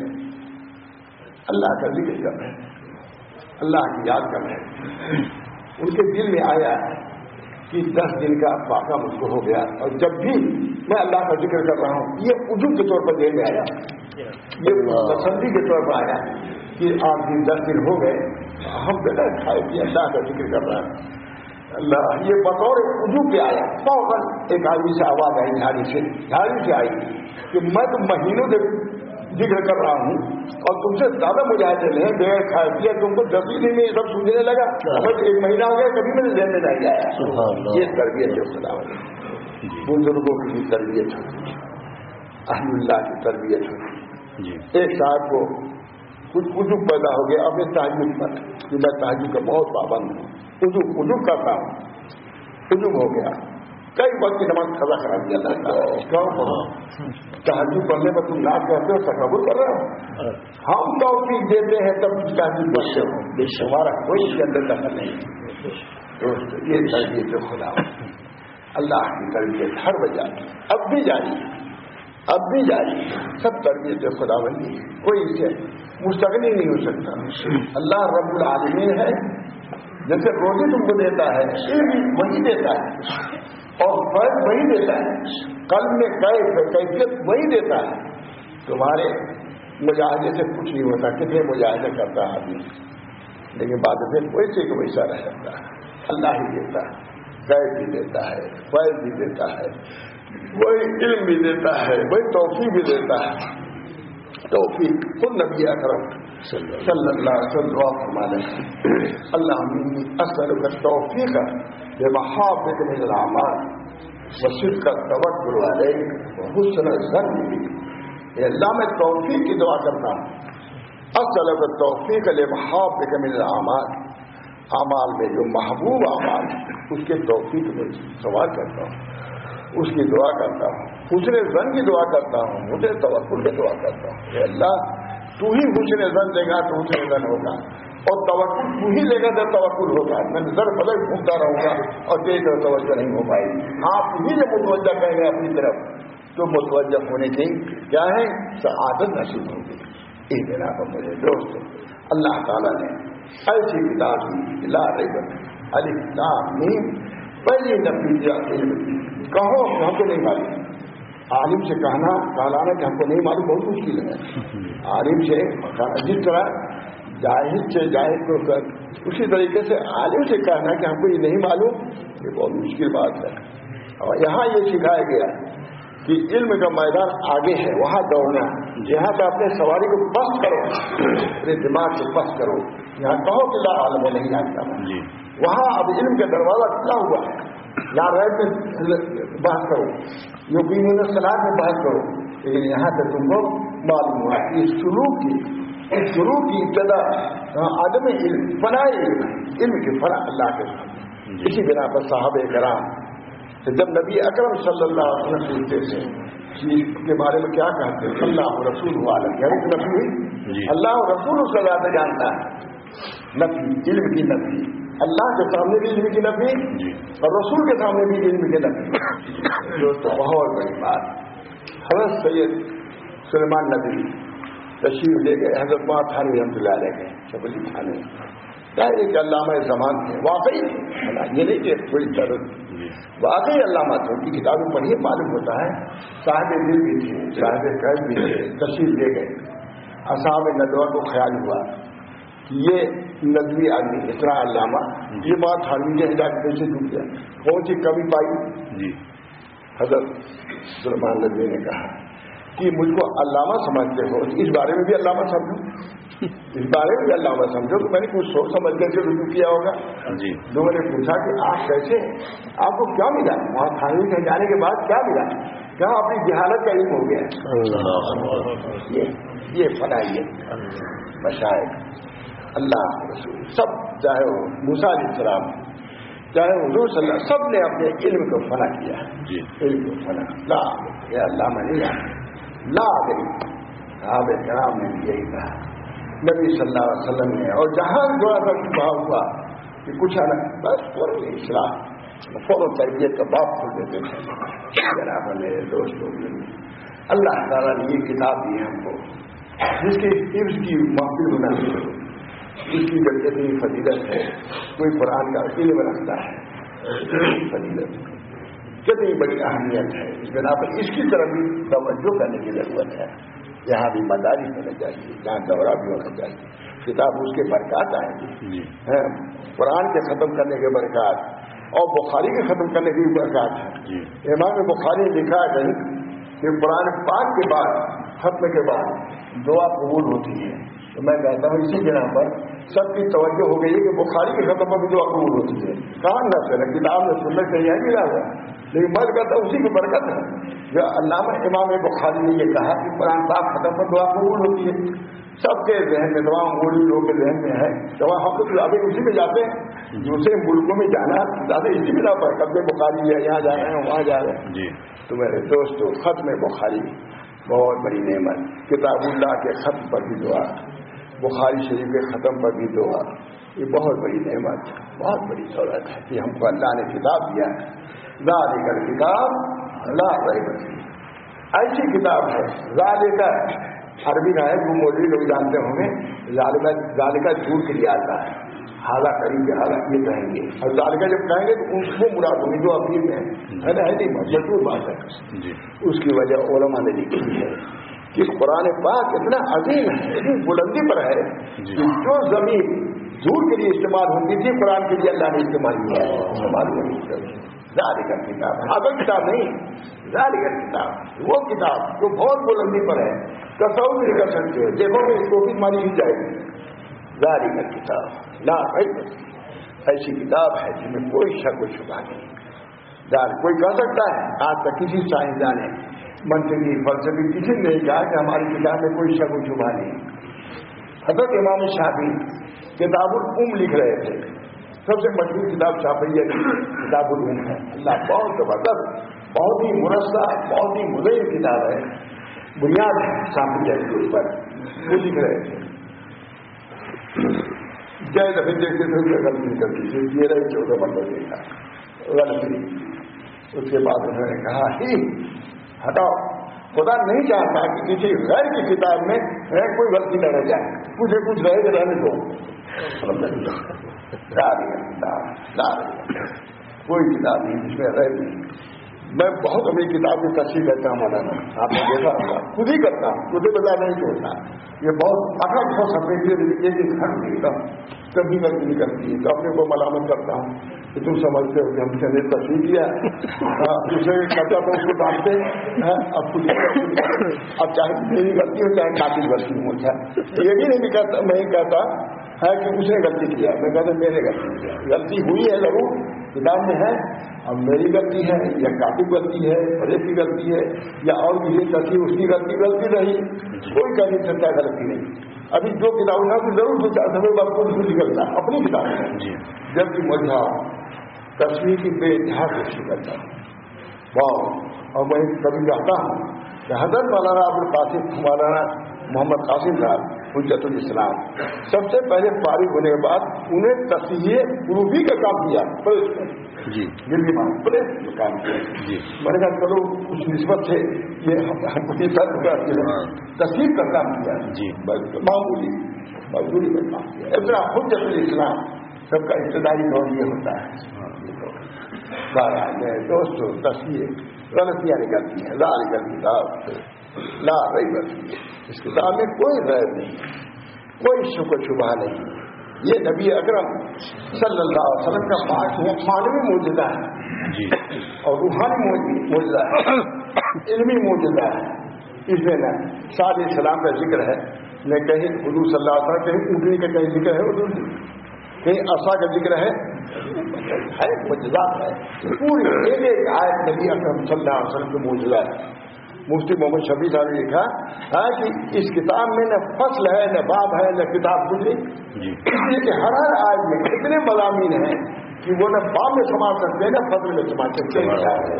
اللہ کا ذکر کر رہے ہیں, اللہ کی یاد کر رہے ہیں. ان کے دل میں آیا کہ 10 دن کا واقعہ مجھ کو ہو گیا اور جب بھی میں اللہ کا ذکر کر رہا ہوں یہ عجوب کے طور پر دل میں آیا, یہ پسندی کے طور پر آیا کہ 8 دن 10 دن ہو گئے ہم بیٹا کھائے کہ اللہ کا ذکر کر رہا ہے. اللہ یہ بطور عجوب پہ آیا. فوراً ایک آدمی سے آواز آئی جھاڑی سے آئی کہ میں تو مہینوں سے ذکر کر رہا ہوں اور تم سے زیادہ مجاہدے ہیں بغیر کھائے پیا, تم کو 10 دن میں یہ سب سوچنے لگا. بس 1 مہینہ ہو گیا کبھی میرے ذہن میں نہیں آیا. یہ تربیت ہے خدا والی. بزرگوں کی تربیت ہوتی ہے, اہل اللہ کی تربیت ہوتی ہے. ایک صاحب کو کچھ عجوب پیدا ہو گیا اپنے تہجد پر کہ میں تہجد کا بہت پابند ہوں, عجوب کرتا ہوں. عجوب ہو گیا, کئی وقت کی نماز قضا کرا دیا. تہجد پڑھنے پر تم ناز کرتے ہو, تکبر کر رہے ہو. ہم توفیق دیتے ہیں تب تہجد پڑھتے ہو, ہمارا کوئی اس کے اندر دخل نہیں. دوست یہ تربیت خدا, اللہ کی تربیت ہر وجہ اب بھی جاری ہے, اب بھی جاری ہے. سب تربیت خدا بندی ہے, کوئی اس سے مستغنی نہیں ہو سکتا. اللہ رب العالمین ہے, جیسے روزی تم کو دیتا ہے علم بھی وہی دیتا ہے اور فیض وہی دیتا ہے، قلب میں کیفیت وہی دیتا ہے. تمہارے مجاہدے سے کچھ نہیں ہوتا، کتنے مجاہدے کرتا ہے آدمی، لیکن بعد میں ویسے کہ ویسا رہ جاتا ہے. اللہ ہی دیتا ہے، کیف بھی دیتا ہے، فیض بھی دیتا ہے، وہی علم بھی دیتا ہے، وہی توفیق بھی دیتا ہے. توفیق خود نبی اکرم صلی اللہ علیہ وسلم دعا فرمانے اللہم اسألک التوفیق بمحابک من الاعمال وصدق التوکل علیک وحسن الظن بک. اللہ میں توفیق کی دعا کرتا ہوں. اسألک التوفیق لمحابک من الاعمال، اعمال میں جو محبوب اعمال اس کے توفیق میں سوال کرتا ہوں، اس کی دعا کرتا ہوں، حسن ظن کی دعا کرتا ہوں، مجھے توکل کی دعا کرتا ہوں کہ اللہ تو ہی حسن ظن دے گا تو حسن ظن ہوگا، اور توکل تو ہی لے گا تو توکل ہوگا. میں نظر بدل گھومتا رہوں گا اور تیری طرف توجہ نہیں ہو پائے گی. آپ ہی جب متوجہ کریں گے اپنی طرف تو متوجہ ہونے کی کیا ہے سعادت نصیب ہوگی. اس بنا پر میرے دوست اللہ تعالیٰ نے ایسی کتاب دی لا ریب الف لام میم، پہلی نتیجہ علم کہو ہم کو نہیں معلوم. عالم سے کہلانا کہ ہم کو نہیں معلوم بہت مشکل ہے. عالم سے جس طرح جاہل سے جاہل کو اسی طریقے سے عالم سے کہنا کہ ہم کو یہ نہیں معلوم یہ بہت مشکل بات ہے. اور یہاں یہ سکھایا گیا کہ علم کا میدان آگے ہے، وہاں دوڑنا. یہاں پہ اپنے سواری کو پست کرو، اپنے دماغ کو پست کرو. یہاں کہو کہ لا عالم نہیں جانتا. وہاں اب علم کا دروازہ کھلا ہوا ہے. یہاں رہ میں بحث کرو، یقین صلاح میں بحث کرو، لیکن یہاں سے تم کو معلوم ہوا اس شروع کی ابتدا عدم علم فنا علم کی فنا اللہ کے سامنے. اسی بنا پر صحابہ کرام جب نبی اکرم صلی اللہ علیہ وسلم پوچھتے تھے اس کے بارے میں کیا کہتے ہیں اللہ رسول عالم، یعنی نبی اللہ رسول اس کا زیادہ جانتا ہے. نبی علم کی نبی، اللہ کے سامنے بھی علم کی نبی اور رسول کے سامنے بھی علم کی نبی. دوستو بہت بڑی بات. حضرت سید سلیمان نبی تشریف لے گئے، حضرت ماں تھانوی رحمۃ اللہ علیہ گئے شبلی تھانے. کیا ایک علامہ زمان تھے واقعی، یہ نہیں کہ تھوڑی طرح واقعی علامہ تھے. ان کی کتابیں پڑھیے معلوم ہوتا ہے صاحب دل بھی تھے، صاحب قلب بھی تھے. تشریف لے گئے. اصحاب ندوہ کو خیال ہوا کہ یہ ندوی آدمی اتنا علامہ، یہ بات تھانوی کے ہدایت سے ڈوب گیا. کون سی کمی پائی؟ حضرت سلیمان ندوی نے کہا کہ مجھ کو علامہ سمجھتے ہو، اس بارے میں بھی علامہ سمجھو، اس بارے میں بھی علامہ سمجھو. تو میں نے کچھ سوچ سمجھ کر کے رجوع کیا ہوگا. لوگوں نے پوچھا کہ آپ کیسے، آپ کو کیا ملا وہاں تھانوی کے جانے کے بعد؟ کیا ملا؟ کیا اپنی جہالت کا علم ہو گیا؟ یہ فنائی ہے مشائخ اللہ رسول سب، چاہے وہ موسیٰ علیہ السلام، چاہے حضور صلی اللہ، سب نے اپنے علم کو فنا کیا. علم کو فنا لا یہ علامہ نہیں لا گئی. صحابہ کرام نے بھی یہی کہا، نبی صلی اللہ علیہ وسلم نے. اور جہاں تھوڑا سا شبہ ہوا کہ کچھ الگ بس فوراً اصلاح، فوراً تربیت کا باپ کھول دیتے تھے. جناب میرے دوستوں، اللہ تعالیٰ نے یہ کتاب دی ہم کو جس کی حفظ کی محفل بنانی ہو، جس کی کتنی فضیلت ہے. کوئی قرآن کا علم رکھتا ہے، فضیلت کتنی بڑی اہمیت ہے. اس بنا پر اس کی طرف بھی توجہ کرنے کی ضرورت ہے. یہاں بھی مداری ہونا چاہیے، یہاں دورہ بھی ہونا چاہیے. کتاب اس کے برکات آئیں گے، قرآن کے ختم کرنے کے برکات اور بخاری کے ختم کرنے کی برکات ہے. امام بخاری لکھا ہے کہ قرآن پاک کے بعد ختم کے بعد دعا قبول ہوتی ہے. تو میں کہتا ہوں اسی بنا پر سب کی توجہ ہو گئی ہے کہ بخاری کے ختم پر بھی دعا قبول ہوتی ہے. کہاں نہ چلے کتاب میں سننے سے یہ ملا ہوا، لیکن میں کہتا ہوں اسی کی برکت ہے. جو علامہ امام بخاری نے یہ کہا کہ قرآن پاک ختم پر دعا قبول ہوتی ہے. سب کے ذہن میں تمام مولوی لوگوں کے ذہن میں ہے. جب ہم تو ابھی اسی میں جاتے ہیں، دوسرے ملکوں میں جانا زیادہ اسی بنا پر قبل بخاری ہے، یہاں جا رہے ہیں وہاں جا رہے ہیں. تو میرے دوستو ختم بخاری بہت بڑی نعمت. کتاب اللہ کے ختم پر بھی دعا، بخاری شریف کے ختم پر بھی دعا، یہ بہت بڑی نعمت، بہت بڑی دولت ہے کہ ہم کو اللہ نے کتاب دیا ہے. ذالک کتاب لا ریب فیہ، ایسی کتاب ہے ذالک عربی کا ہے، جو مولوی لوگ جانتے ہوں گے، ذالکہ جھوٹ کے لیے آتا ہے، حالا قریب حالا یہ کہیں گے، اور ذالکہ جب کہیں گے تو وہ مراد ہوگی جو اپیل میں ہے نا، ہے نہیں مشہور بات ہے۔ اس کی وجہ علماء نے لکھی ہے کہ قرآن پاک اتنا عظیم ہے، اتنی بلندی پر ہے کہ جو زمین جھوٹ کے لیے استعمال ہوتی تھی قرآن کے لیے اللہ نے استعمال کیا ہے، استعمال ہوئی ذالکہ کتاب، اگر کتاب نہیں، ذالکہ کتاب، وہ کتاب جو بہت بلندی پر ہے، تصور نہیں کر سکتے، دیکھو گے اس کو بھی مانی ہی جائے گی۔ ذالکہ کتاب لا ریب، ایسی کتاب ہے جس میں کوئی شک و شبہ نہیں۔ کوئی کہہ سکتا ہے آج تک کسی سائنسدان نے، منطقی فلسفی کسی نے کہا کہ ہماری کتاب میں کوئی شک و شبہ نہیں۔ حضرت امام شافعی کتاب الام لکھ رہے تھے، سب سے مشہور کتاب شافعیہ کی کتاب الام ہے، اللہ بہت زبردست، بہت ہی مرصع، بہت ہی مزین کتاب ہے، بنیاد ہے شافعیہ کے اوپر، وہ لکھ رہے تھے۔ جائے دفعہ دیکھتے تھے غلطی کرتی تھی، یہ رہے 14 بندوں دیکھا غلطی، اس کے بعد انہوں نے کہا ہی ہٹاؤ، خدا نہیں چاہتا کہ کسی غیر کی کتاب میں کوئی غلطی نہ رہ جائے، کچھ رہے گا رہنے دو، کوئی کتاب نہیں جس میں رہ نہیں۔ میں بہت اپنی کتاب کی تشریح کرتا ہوں مولانا، آپ نے دیکھا ہوگا، خود ہی کرتا ہوں، خود ہی بتا نہیں چھوڑتا، یہ بہت اکڑ ہو سکتے ایک گھر دیکھتا ہوں، کبھی غلطی نہیں کرتی ہے تو اپنے کو ملامت کرتا ہوں کہ تم سمجھتے ہو کہ ہم سے نے تشریح کیا، دوسرے کہتا تو اس کو ڈانٹتے، اب خود اب چاہے میری غلطی ہو چاہے قاتل غلطی ہو، یہ بھی نہیں کہتا، میں ہی کہتا ہے کہ اس نے غلطی کیا، میں کہتا میں نے غلطی کیا، غلطی ہوئی ہے ضرور کتاب میں ہے، اب میری غلطی ہے یا کاتب غلطی ہے، پڑھے کی غلطی ہے یا اور کسی تصویر اس کی غلطی رہی، کوئی کہہ نہیں سکتا غلطی نہیں۔ ابھی جو کتاب ہے تو ضرور سوچا سمے بعد کو نکلتا اپنی کتاب ہے، جبکہ مجھا تصویر کی بے انتہا کوشش کرتا ہوں، واہ، اور میں کبھی چاہتا ہوں کہ حضرت مولانا ابوالقاسم مولانا محمد قاسم صاحب حجت الاسلام سب سے پہلے فارغ ہونے کے بعد انہیں تصحیح قلوبی کا کام کیا، دلی میں پریس کا کام کیا، میں نے کہا چلو اس نسبت سے یہ تصحیح کا کام کیا، معمولی مزدوری کا کام کیا، اتنا حجت الاسلام سب کا ابتدائی دور یہ ہوتا ہے۔ دوستوں تصحیح غلطیاں نکلتی ہیں، لا کتاب لا ریب فیہ، اس کتاب میں کوئی غیر نہیں، کوئی شک و شبہ نہیں، یہ نبی اکرم صلی اللہ علیہ وسلم کا معنوی معجزہ ہے اور روحانی معجزہ ہے، علمی معجزہ ہے۔ اس میں نہ صالح علیہ السلام کا ذکر ہے، نہ کہیں حضور صلی اللہ علیہ وسلم، کہیں اونٹنی کا کہیں ذکر ہے حضور، کہیں عصا کا ذکر ہے معجزات ہے، پوری ایک آیت نبی اکرم صلی اللہ علیہ وسلم کی معجزہ ہے۔ مفتی محمد شفیع صاحب نے لکھا ہے کہ اس کتاب میں نہ فصل ہے، نہ باب ہے، نہ کتاب کچھ نہیں، اس لیے کہ ہر آیت میں اتنے مضامین ہیں کہ وہ نہ باب میں سما سکتے ہیں نہ فصل میں سما سکتے ہیں۔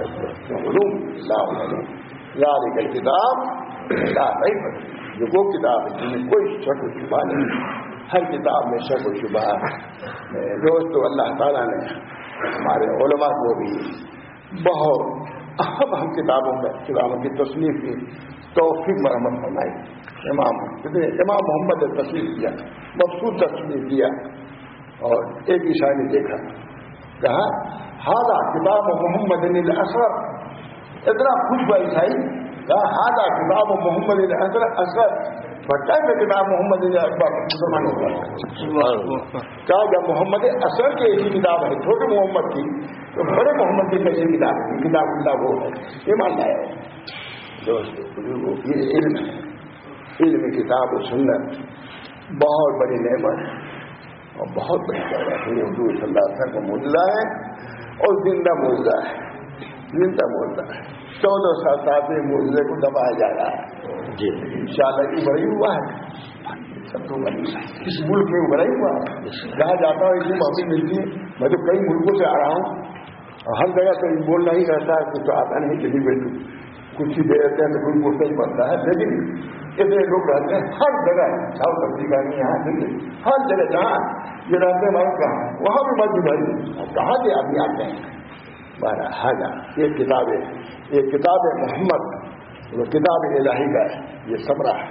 ذالک الکتاب لا ریب فیہ، جو وہ کتاب ہے جس میں کوئی شک و شبہ نہیں، ہر کتاب میں شک و شبہ ہے۔ دوستو اللہ تعالیٰ نے ہمارے علماء کو بھی بہت ہم کتابوں کی تصنیف کی توفیق مرحمت فرمائی۔ امام محمد نے تصنیف کیا، مبسوط تصنیف کیا، اور ایک عیسائی نے دیکھا، کہا ہاذا کتاب محمد الاصغر، اتنا خوش ہوا عیسائی، کہا ہاذا کتاب محمد الاصغر، بچہ میں کتاب محمد اکبر مسلمان ہوگا، کہا جب محمد اصغر کی ایسی کتاب ہے چھوٹے محمد کی، تو بڑے محمد کی کیسی کتاب ہے؟ کتاب اللہ وہ ہے، یہ مان لایا دوستو، یہ علم ہے، علم کتاب و سنت بہت بڑی نعمت ہے اور بہت بڑی جگہ ہے، حضور صلی اللہ علیہ وسلم کا معجزہ ہے اور زندہ معجزہ ہے، زندہ معجزہ ہے۔ 14 سال بعد معجزے کو دبایا جا رہا ہے، انشاءاللہ یہ بڑی ہوا ہے، سب کو بڑی اس ملک میں بڑا ہی ہوا ہے، جہاں جاتا ہوں اتنی معافی ملتی ہے، میں تو کئی ملکوں سے آ رہا ہوں، ہر جگہ سے بولنا ہی رہتا ہے، کچھ تو آتا نہیں، چلی بیٹھو کچھ ہی دے دیتے ہیں تو کوئی بولتا ہی پڑتا ہے، لیکن اتنے لوگ رہتے ہیں ہر جگہ، ساؤتھ افریقہ میں یہاں دلی ہر جگہ جہاں یہ رہتے ہیں کہاں وہاں بھی مسجد ہے، کہاں سے آدمی آتے ہیں۔ بارہ حاجہ یہ کتاب محمد وہ کتاب الہی کا ہے، یہ ثمرہ ہے،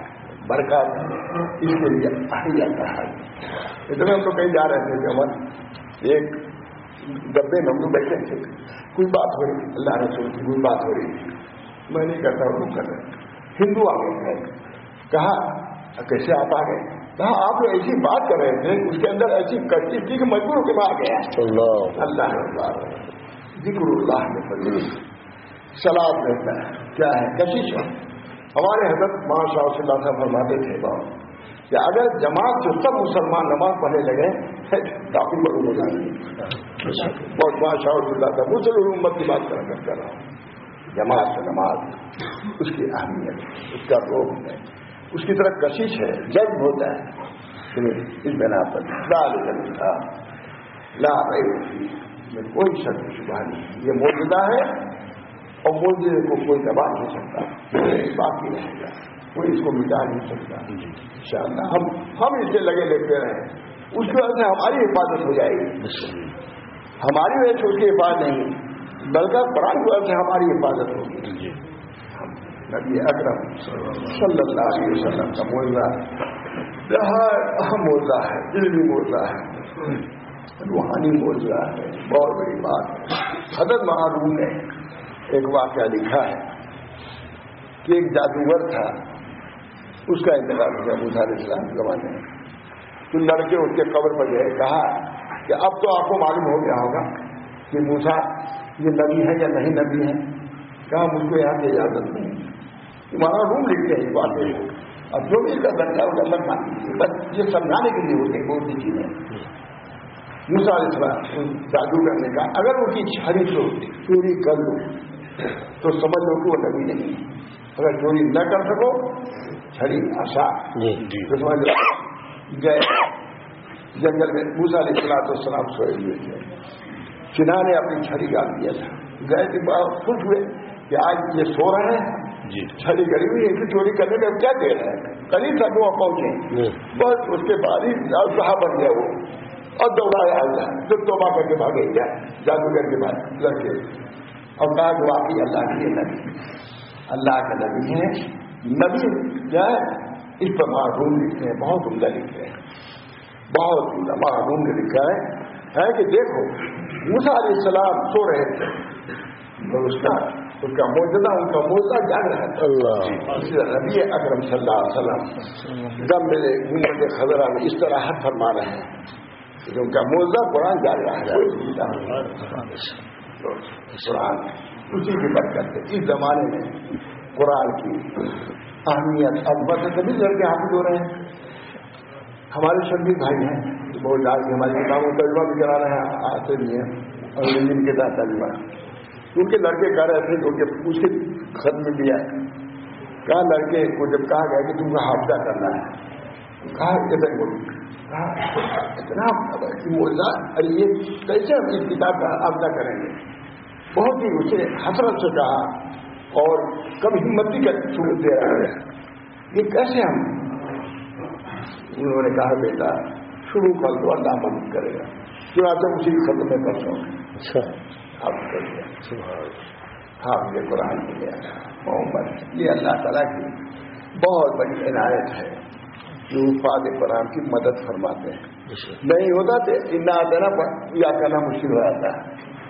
برکات اس کے لیے احیا کہا ہے. اتنے ہم تو کہیں جا رہے تھے کہ ہم ایک ڈبے میں ہم لوگ بیٹھے تھے, کوئی بات ہو رہی تھی, اللہ رسول کی کوئی بات ہو رہی تھی, میں نہیں کرتا وہ کر رہے, ہندو آ گئے, کہا کیسے آپ آ گئے, کہا آپ لوگ ایسی بات کر رہے تھے اس کے اندر ایسی کچی تھی کہ مجبور ہو کے آ گیا. اللہ ذکر اللہ میں فضیل سلاد رہتا ہے کیا ہے کشش ہے. ہمارے حضرت ماشاء اللہ صلی اللہ علیہ وسلم فرماتے تھے کہ اگر جماعت سے سب مسلمان نماز پڑھنے لگے کافی بڑی ہو جائیں گے. بہت ماشاء اللہ تھا مسلم امت کی بات کر رہا ہوں. جماعت سے نماز اس کی اہمیت, اس کا روح ہے, اس کی طرح کشش ہے, جذب ہوتا ہے. اس بنا پر لا میں کوئی شک شبہ نہیں, یہ موجودہ ہے اور موجودے کو کوئی دبا نہیں سکتا, باقی رہے گا, کوئی اس کو مٹا نہیں سکتا. انشاءاللہ ہم اس سے لگے لیتے رہے, اس کی وجہ سے ہماری حفاظت ہو جائے گی. ہماری وجہ سے اس کی حفاظت نہیں بلکہ قرآن کی وجہ سے ہماری حفاظت ہوگی. نبی اکرم صلی اللہ علیہ وسلم کا معجزہ اہم معجزہ ہے, علمی معجزہ ہے, روحانی معجزہ ہے, بہت بڑی بات ہے. حضرت معلوم نے ایک واقعہ لکھا ہے کہ ایک جادوگر تھا, اس کا انتقال ہو گیا موسیٰ علیہ السلام کے زمانے میں. تو لڑکے اس کے قبر پر گئے, کہا کہ اب تو آپ کو معلوم ہو گیا ہوگا کہ موسیٰ یہ نبی ہے یا نہیں نبی ہے. کہا مجھ کو یہاں کی اجازت نہیں, تمہارا روم لکھتے ہیں اس باتیں, اب جو بھی کا بچہ ہوگا اللہ مان لیجیے, بس یہ سمجھانے کے لیے ہوتے بہت سی چیزیں. موسیٰ علیہ السلام جادوگر نے کہا اگر ان کی چھری کو چوری کر لو تو سمجھ لو کہ وہ نبی نہیں, اگر چوری نہ کر سکو چھری آسا تو سمجھ لو گئے جنگل میں. موسیٰ علیہ السلام سوئے ہوئے تھے, چنا نے اپنی چھری ڈال دیا تھا. گئے تھے بڑا خوش ہوئے کہ آج یہ سو رہے ہیں, چھری گری ہوئی ہے, چوری کرنے میں کیا دے رہے ہیں, قریب تک وہ پہنچے, بس اس کے بعد ہی کہاں بن گیا وہ, اور دوڑایا اللہ جب توبہ کر کے بھاگے گیا جادوگر کے بعد لڑکے, اور کہا کہ واقعی اللہ کی نبی, اللہ کا نبی ہے. نبی کیا ہے اس پر معلوم لکھتے ہیں, بہت عمدہ لکھتے ہیں, بہت عمدہ معلوم نے لکھا ہے کہ دیکھو موسیٰ علیہ السلام سو رہے تھے اور اس کا موجودہ ان کا موجودہ جاگ رہا تھا. نبی اکرم صلی اللہ علیہ وسلم دم میرے گھومت خضرا میں اس طرح حد فرما رہے ہیں کہ ان کا موجودہ قرآن جاگ رہا ہے. قرآن اسی کی برکت ہے. اس زمانے میں قرآن کی اہمیت عظمت سبھی لڑکے حاصل ہو رہے ہیں. ہمارے شبیر بھائی ہیں بہت ڈال کے ہماری کتابوں کا ترجمہ بھی کرا رہے ہیں, آتے بھی ہیں اور ان کے ساتھ ترجمہ. ان کے لڑکے کہہ رہے تھے کہ اس کے خط میں دیا ہے, کہا لڑکے کو جب کہا گیا کہ تم کو حافظہ کرنا ہے, کہا اتنا موجودہ, ارے یہ کیسے ہم اس کتاب کا حافظہ کریں گے. بہت ہی اسے حسرت سے کہا اور کبھی ہمتی کا صورت دے رہا ہے, یہ کیسے ہم. انہوں نے کہا بیٹا شروع کر دو, اللہ مدد کرے گا. چنانچہ اسی ختم میں پرسوں آپ کر دیا, آپ یہ قرآن کی محمد. یہ اللہ تعالیٰ کی بہت بڑی عنایت ہے جو فاد قرآن کی مدد فرماتے ہیں. نہیں ہوتا تو یاد کرنا مشکل ہو جاتا ہے,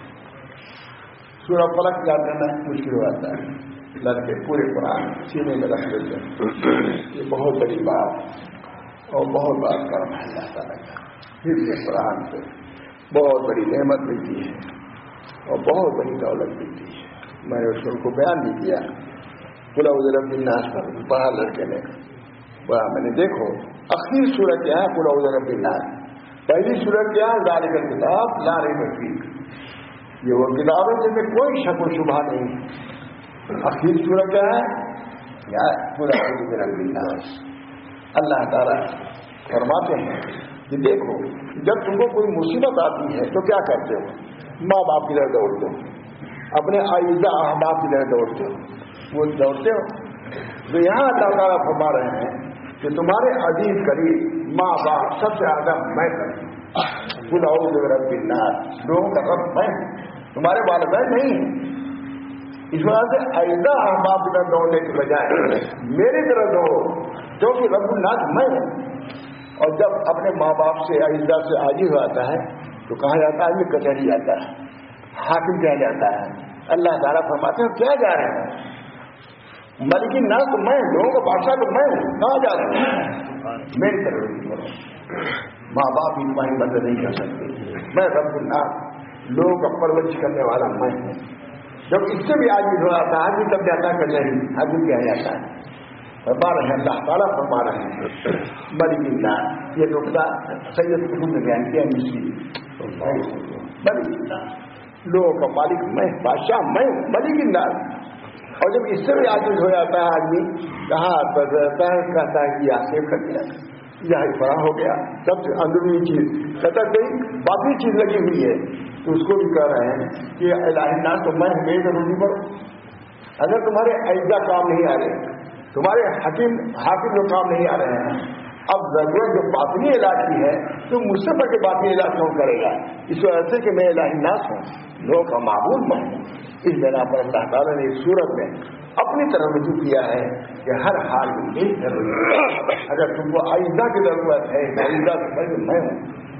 سورہ فلق یاد کرنا مشکل ہو جاتا ہے. لڑکے پورے قرآن سینے میں رکھ لیتے ہیں. یہ بہت بڑی بات اور بہت بڑا کرم ہے اللہ تعالیٰ کا. پھر یہ قرآن سے بہت بڑی نعمت ملتی ہے اور بہت بڑی دولت ملتی ہے. میں نے اس کو بیان بھی کیا, پورا رب الناس پر پڑھا لڑکے نے پڑھا. میں نے دیکھو اخیر سورہ کیا ہے, پورا رب الناس. پہلی سورہ کیا ہے, ذالک الکتاب لا ریب فیہ, یہ وہ کتاب ہے جن میں کوئی شک و شبہ نہیں. اخیر سورہ کیا ہے, پورا رب الناس. اللہ تعالیٰ فرماتے ہیں کہ دیکھو جب تم کو کوئی مصیبت آتی ہے تو کیا کرتے ہو, ماں باپ کی طرح دوڑتے ہو, اپنے آئزہ احباب کی طرح دوڑتے ہو, وہ دوڑتے ہو. تو یہاں اللہ تعالیٰ فرما رہے ہیں کہ تمہارے عزیز قریب ماں باپ سب سے زیادہ میں کروں. خود اعوذ برب الناس, لوگوں کا رب میں, تمہارے والدین نہیں. اس وجہ سے آئزہ احباب کی طرح دوڑنے کی بجائے میری طرح دوڑو. क्योंकि रब्बुन्नास मैं हूँ। और जब अपने माँ बाप से इज्जत से आजी हो जाता है तो कहा जाता है आदमी कचहरी जाता है, हाकिम कहा जाता है। अल्लाह ताला फरमाते हैं क्या जा रहे हैं, मलिक नास तो मैं, लोगों का बादशाह तो मैं हूँ, कहाँ जा रहे हैं, मेरी तरफ करो। माँ बाप की तुम्हारी मदद नहीं कर सकते, मैं रब्बुन्नास, लोगों का परवरिश करने वाला मैं हूँ। जब इससे भी आदमी हो जाता है आदमी तब जाता है कचहरी, आदमी क्या जाता है। फरमा रहे हैं अल्लाह ताला फरमा रहे हैं मलिकिल्ला, ये नुकता सैयद कुतुब ने बयान किया मिश्री, मलिकिल्ला लोगों का मालिक मैं, बादशाह मैं, मलिकिल्ला। और जब इससे भी आदमी हो जाता है आदमी कहाँ कहता है कि आसेफ कर दिया, यह बड़ा हो गया, सबसे अंदरूनी चीज कहता कोई बाकी चीज लगी हुई है तो उसको भी कह रहे हैं कि इलाही तो मैं मेरी जरूरी पर अगर तुम्हारे ऐसा काम नहीं आ रहे, तुम्हारे हाकिम लोग काम नहीं आ रहे हैं, अब जरूरत जो बातनी इलाज की है तो मुझसे बढ़ के बातनी इलाज कौन करेगा। इस वजह से कि मैं इलाही नास हूँ, लोगों का माबूद मैं हूँ। इस बिना पर अल्लाह ताला ने इस सूरत में अपनी तरफ रजू किया है कि हर हाल में यही जरूरत है। अगर तुमको आइंदा की जरूरत है आइंदा से मैं हूँ,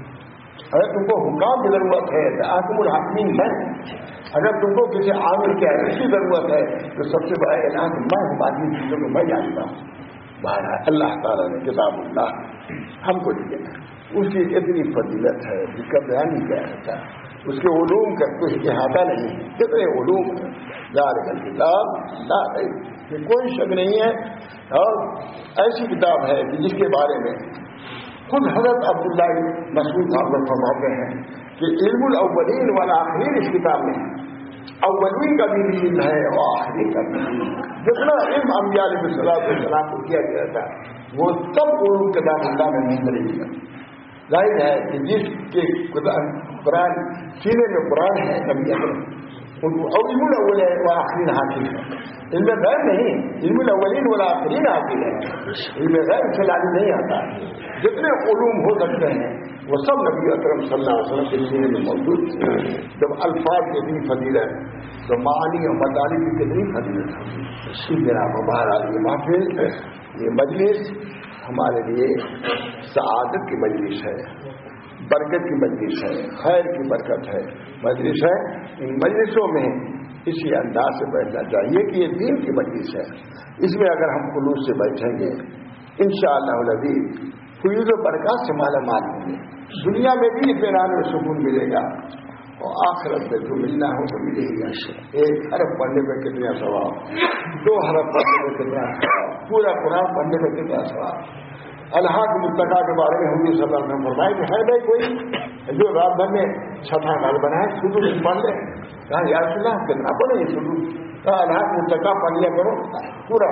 अगर तुमको हुकाम की जरूरत है तो आकुमुल हाकिमीन मैं हूँ, अगर तुमको किसी आमिर की की जरूरत है तो सबसे बड़ा ऐलान मैं हूँ, बाकी चीजों को मैं जानता हूँ। बहरहाल अल्लाह ताला ने किताबुल्लाह हमको दिया, उसकी इतनी फजीलत है जिसका बयान ही क्या रहता है, उसके उलूम का कोई इहाता नहीं है, कितने उलूम है। ज़ालिकल किताब ला रैब, कोई शक नहीं है। और ऐसी किताब है कि जिसके बारे में खुद हज़रत अब्दुल्लाह मसऊद साहब फरमाते हैं कि इल्मुल अव्वलीन वल आखिरीन इस किताब में अव्वलीन का भी इल्म है और आखिरी का भी। जितना इल्म अंबिया अलैहिस्सलाम को किया गया था वो सब उलूम किताबुल्लाह में नहीं मिलेगा। जाहिर है कि जिसके कुरान सीने में कुरान है नबी अकरम उनको इल्मुल अव्वल है वो आखिरीन हासिल है, इल्म गैब नहीं, इल्मुल अव्वलीन वल आखिरीन हासिल है, इल्म गैब से लाजम नहीं आता। जितने उलूम हो सकते हैं वो सब नबी अकरम सल्लल्लाहु अलैहि वसल्लम के सीने में मौजूद थे। जब अल्फाज की इतनी फजीलत तो मानी और मदानी की कितनी फजीलत है। इसी तरह बाहर आ रही महफिल, ये मजलिस हमारे लिए सआदत की मजलिस है, बरकत की मजलिस है, खैर की बरकत है मजलिस है। इन मजलिसों में इसी अंदाज से बैठना चाहिए कि ये दीन की मजलिस है। इसमें अगर हम खुलूस से बैठेंगे इंशाअल्लाह अज़ीज़ फयूज़ व बरकत से माला माल होंगे, दुनिया में भी इत्मीनान और सुकून मिलेगा और आखिरत में जो मिलना हो तो मिलेगा। एक हरफ पढ़ने में कितना सवाब, 2 हरफ पढ़ने में कितना सवाब, पूरा कुरान पढ़ने में कितना सवाब। अल्लाह के मुत्तका के बारे में हुजूर सल्लल्लाहु अलैहि वसल्लम फरमाए कि है भाई कोई जो रात भर में 6 घर बनाए शुरू पढ़ ले, कहा या रसूलल्लाह कितना पढ़े शुरू, कहा अल्लाह के मुत्तका पढ़ लिया करो पूरा,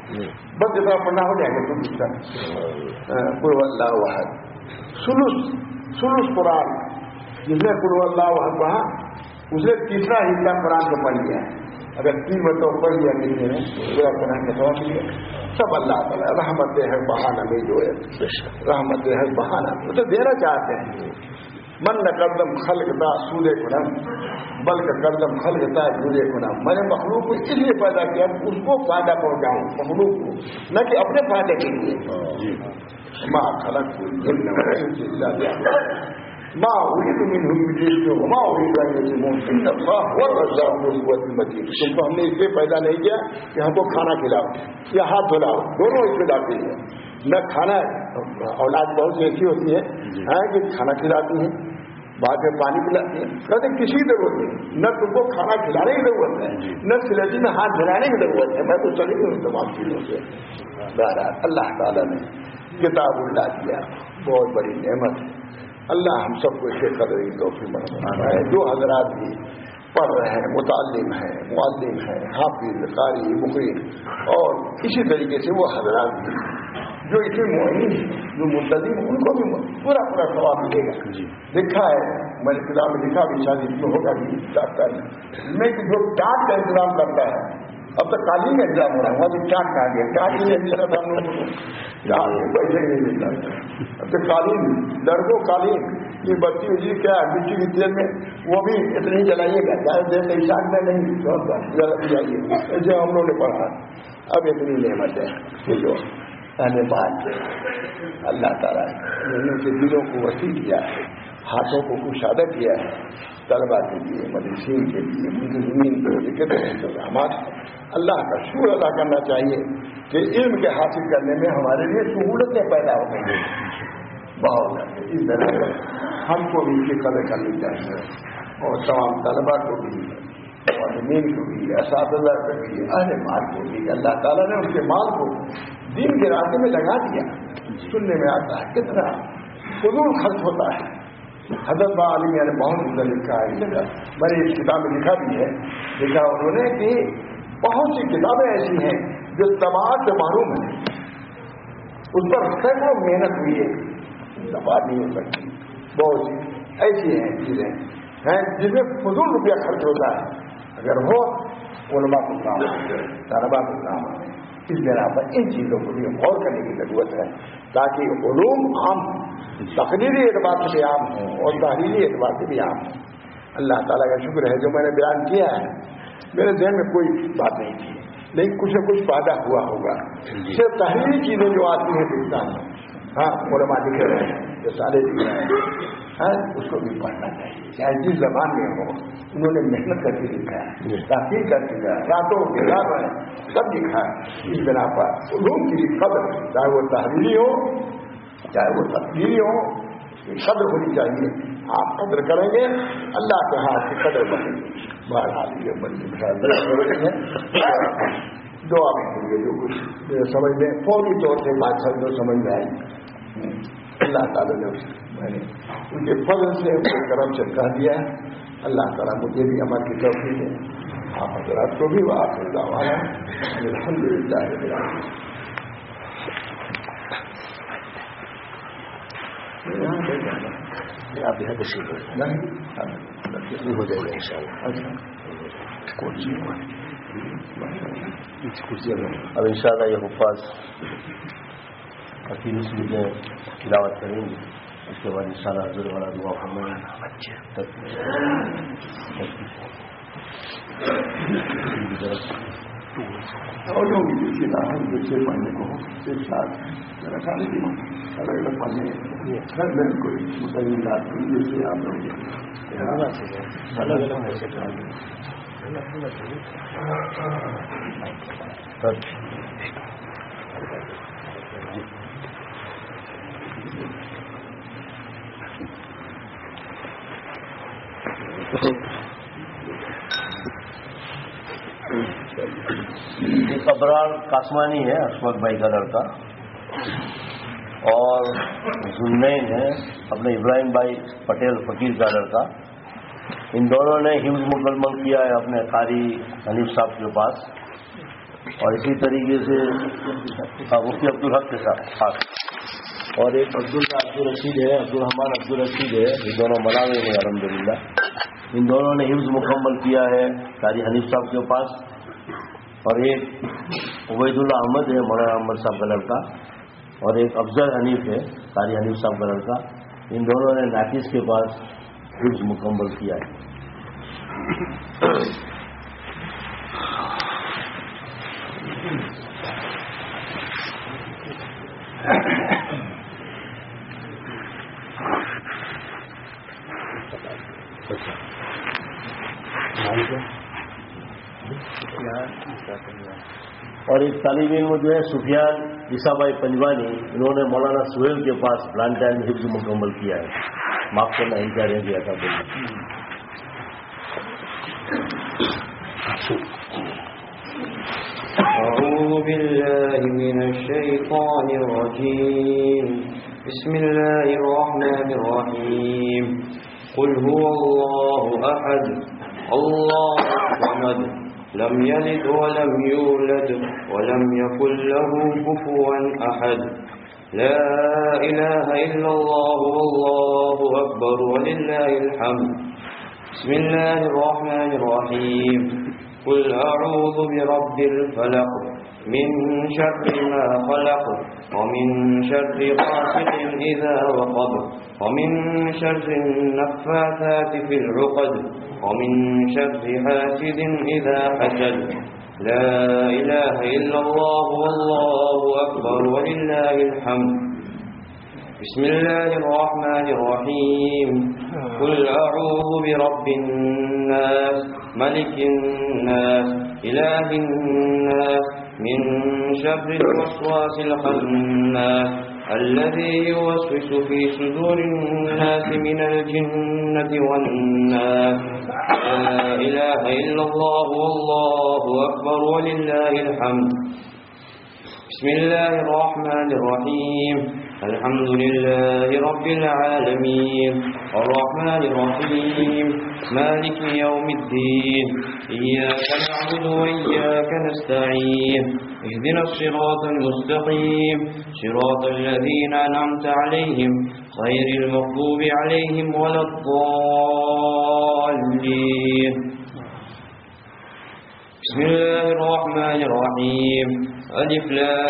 बस जितना पढ़ना हो जाएगा तुम जितना कुल अल्लाहु अहद सुलुस कुरान जिसने कुल अल्लाहु अहद पढ़ा उसने तीसरा हिस्सा कुरान को पढ़ लिया। अगर 3 मरतबा पढ़ लिया किसी ने पूरा कुरान का सवाब लिया। सब अल्लाह ताला रहमत है बहाना में जो है, रहमत है बहाना तो देना चाहते हैं। मन न करदम खल्कता सूदे कुनम बल्क करदम खल्कता जूदे कुनम, मैंने मखलूक को इसलिए पैदा किया उसको फायदा पहुंचाऊं मखलूक को, न कि अपने फायदे के लिए। माँ खलक माँ उड़ी तो मिन हुई माँ उड़ी तुमको हमने इसलिए पैदा नहीं किया कि हमको खाना खिलाओ या हाथ धुलाओ, दोनों इसमें लाते हैं। न खाना औलाद बहुत ऐसी होती है कि खाना खिलाती है, बाद में पानी पिलाती है, कहते किसी जरूरत नहीं, न तुमको खाना खिलाने की जरूरत है न सिलेटी में हाथ धुलाने की जरूरत है, मैं तो चली गई हूँ तमाम चीजों से। बहरहाल अल्लाह ताला ने किताबुल्लाह दिया, बहुत बड़ी नेमत है। अल्लाह हम सबको इसे कदर की तौफीक बना रहा है। जो हजरात भी पढ़ रहे हैं, मुताल्लिम हैं, मुअल्लिम हैं, हाफिज कारी मुक़री और इसी तरीके से वो हजरात भी जो इसे मुअल्लिम जो मुंतज़िम उनको भी पूरा सवाब मिलेगा। लिखा है मैंने किताब में लिखा भी शायद इसमें होगा भी डॉक्टर में कि जो टाट का इंतजाम करता है, अब तक कालीन का इंतजाम हो रहा है, वहाँ भी टाट कहा गया, टाट नहीं मिलता था हम लोगों को, पैसे नहीं मिलता। अब तो कालीन लड़कों कालीन की बत्ती हुई क्या मिट्टी की तेल में वो भी इतनी जलाइएगा, चाहे देर के हिसाब में नहीं जाइए, ऐसे हम लोग ने पढ़ा। अब इतनी नेमत है जो اہل بات اللہ تعالیٰ نے ان کے دلوں کو وسیع کیا ہے، ہاتھوں کو کشادہ کیا ہے، طلبا کے لیے، مدرسین کے لیے، منتظمین کے لیے کتنے انتظامات۔ اللہ کا شکر ادا کرنا چاہیے کہ علم کے حاصل کرنے میں ہمارے لیے سہولتیں پیدا ہو گئی ہیں بہت۔ اس طرح ہم کو بھی اس کی قدر کرنی چاہیے، اور تمام طلبا کو بھی، معلمین کو بھی، اساتذہ کو بھی، اہل مال کو بھی۔ اللہ تعالیٰ نے ان کے مال کو دین کے راستے میں لگا دیا۔ سننے میں آتا ہے کتنا فضول خرچ ہوتا ہے۔ حضرت عالم نے بہت زیادہ لکھا ہے، میں نے اس کتاب میں لکھا بھی ہے، لکھا انہوں نے کہ بہت سی کتابیں ایسی ہیں جو طباعت سے معلوم ہے، اس پر سینکڑوں محنت ہوئی ہے، طباعت نہیں ہو سکتی۔ بہت سی ایسی ہیں چیزیں ہیں جس میں فضول روپیہ خرچ ہوتا ہے، اگر ہو علماء کو کام ہے، طلباء کو کام ہے۔ اس بنا پر ان چیزوں کو بھی غور کرنے کی ضرورت ہے تاکہ علوم عام ہوں، تقریری اعتبار سے بھی عام ہوں اور تحریری اعتبار سے بھی عام ہوں۔ اللہ تعالیٰ کا شکر ہے جو میں نے بیان کیا ہے، میرے ذہن میں کوئی بات نہیں تھی، لیکن کچھ نہ کچھ فائدہ ہوا ہوگا۔ صرف تحریری چیزیں جو آتی ہیں پاکستان میں، ہاں علماء لکھ رہے ہیں، جو سارے لکھ رہے ہیں، اس کو بھی پڑھنا چاہیے، چاہے جس زبان میں ہو۔ انہوں نے محنت کر کے لکھا ہے، تحقیق کر کے لکھا ہے، راتوں کے رات میں سب لکھا ہے۔ اس بنا پر علوم کی قدر، چاہے وہ تحریری ہو چاہے وہ تقریری ہو، قدر ہونی چاہیے۔ آپ قدر کریں گے، اللہ کے ہاتھ کی قدر بنے گی۔ بہرحال یہ بندی دعا میں ہوگی، جو کچھ سمجھ لیں فوری طور سے بات جو سمجھ میں آئی، اللہ تعالیٰ نے ان کے فضل سے ان کے کرم سے کہہ دیا ہے۔ اللہ تعالیٰ مجھے بھی عمل کی توفیق دے، آپ حضرات کو بھی، وآخر دعوانا الحمدللہ رب العالمین۔ آپ یہاں تشریف نہیں ہو جائے گا ان شاء اللہ۔ اب ان شاء اللہ یہ حفاظ اکیلی سمجھیں تلاوت کریں گے، اس کے بعد ان شاء اللہ حضور والا دعا فرمائیں اور لوگ اسی طرح دوسرے پڑھنے کو ایک ساتھ رکھا نہیں، الگ الگ پڑھنے ہر دن کوئی متعین بات جیسے آپ لوگ الگ الگ ایسے ایک ابرار کاسمانی ہے، اشفاق بھائی کا لڑکا، اور ذوالنین ہے اپنے ابراہیم بھائی پٹیل فقیر کا لڑکا۔ ان دونوں نے حفظ مکمل کیا ہے اپنے قاری حنیف صاحب کے پاس، اور اسی طریقے سے مفتی عبدالحق کے ساتھ، اور ایک عبدالرشید ہے، عبدالرحمان عبدالرشید ہے، یہ دونوں ملاوے ہیں الحمدللہ۔ ان دونوں نے حفظ مکمل کیا ہے قاری حنیف صاحب کے پاس، اور ایک عبید اللہ احمد ہے مولانا احمد صاحب کا لڑکا، اور ایک افضل حنیف ہے قاری حنیف صاحب کا لڑکا۔ ان دونوں نے نافذ کے پاس حفظ مکمل کیا ہے۔ اور ایک طالب علم جو ہے سفیان عیسیٰ بھائی پنجوانی، انہوں نے مولانا سہیل کے پاس بلانٹائن میں حفظ مکمل کیا ہے۔ معاف کرنا انکار رہ گیا تھا أعوذ بالله من الشيطان الرجيم بسم الله الرحمن الرحيم قل هو الله أحد الله الصمد لم يلد ولم يولد ولم يكن له كفوا أحد لا إله إلا الله والله أكبر ولله الحمد بسم الله الرحمن الرحيم قل أعوذ برب الفلق من شر ما خلق ومن شر غاسق إذا وقب ومن شر النفاثات في العقد ومن شر حاسد إذا حسد لا إله إلا الله والله أكبر ولله الحمد. بسم الله الرحمن الرحيم. قل أعوذ برب الناس ملك الناس إله الناس من شر الوسواس الخناس الذي يوسوس في صدور الناس من الجنة والناس. لا إله إلا الله والله أكبر ولله الحمد. بسم الله الرحمن الرحيم. الحمد لله رب العالمين الرحمن الرحيم مالك يوم الدين إياك نعبد وإياك نستعين اهدنا الصراط المستقيم صراط الذين أنعمت عليهم غير المغضوب عليهم ولا الضالين. بسم الله الرحمن الرحيم. ألف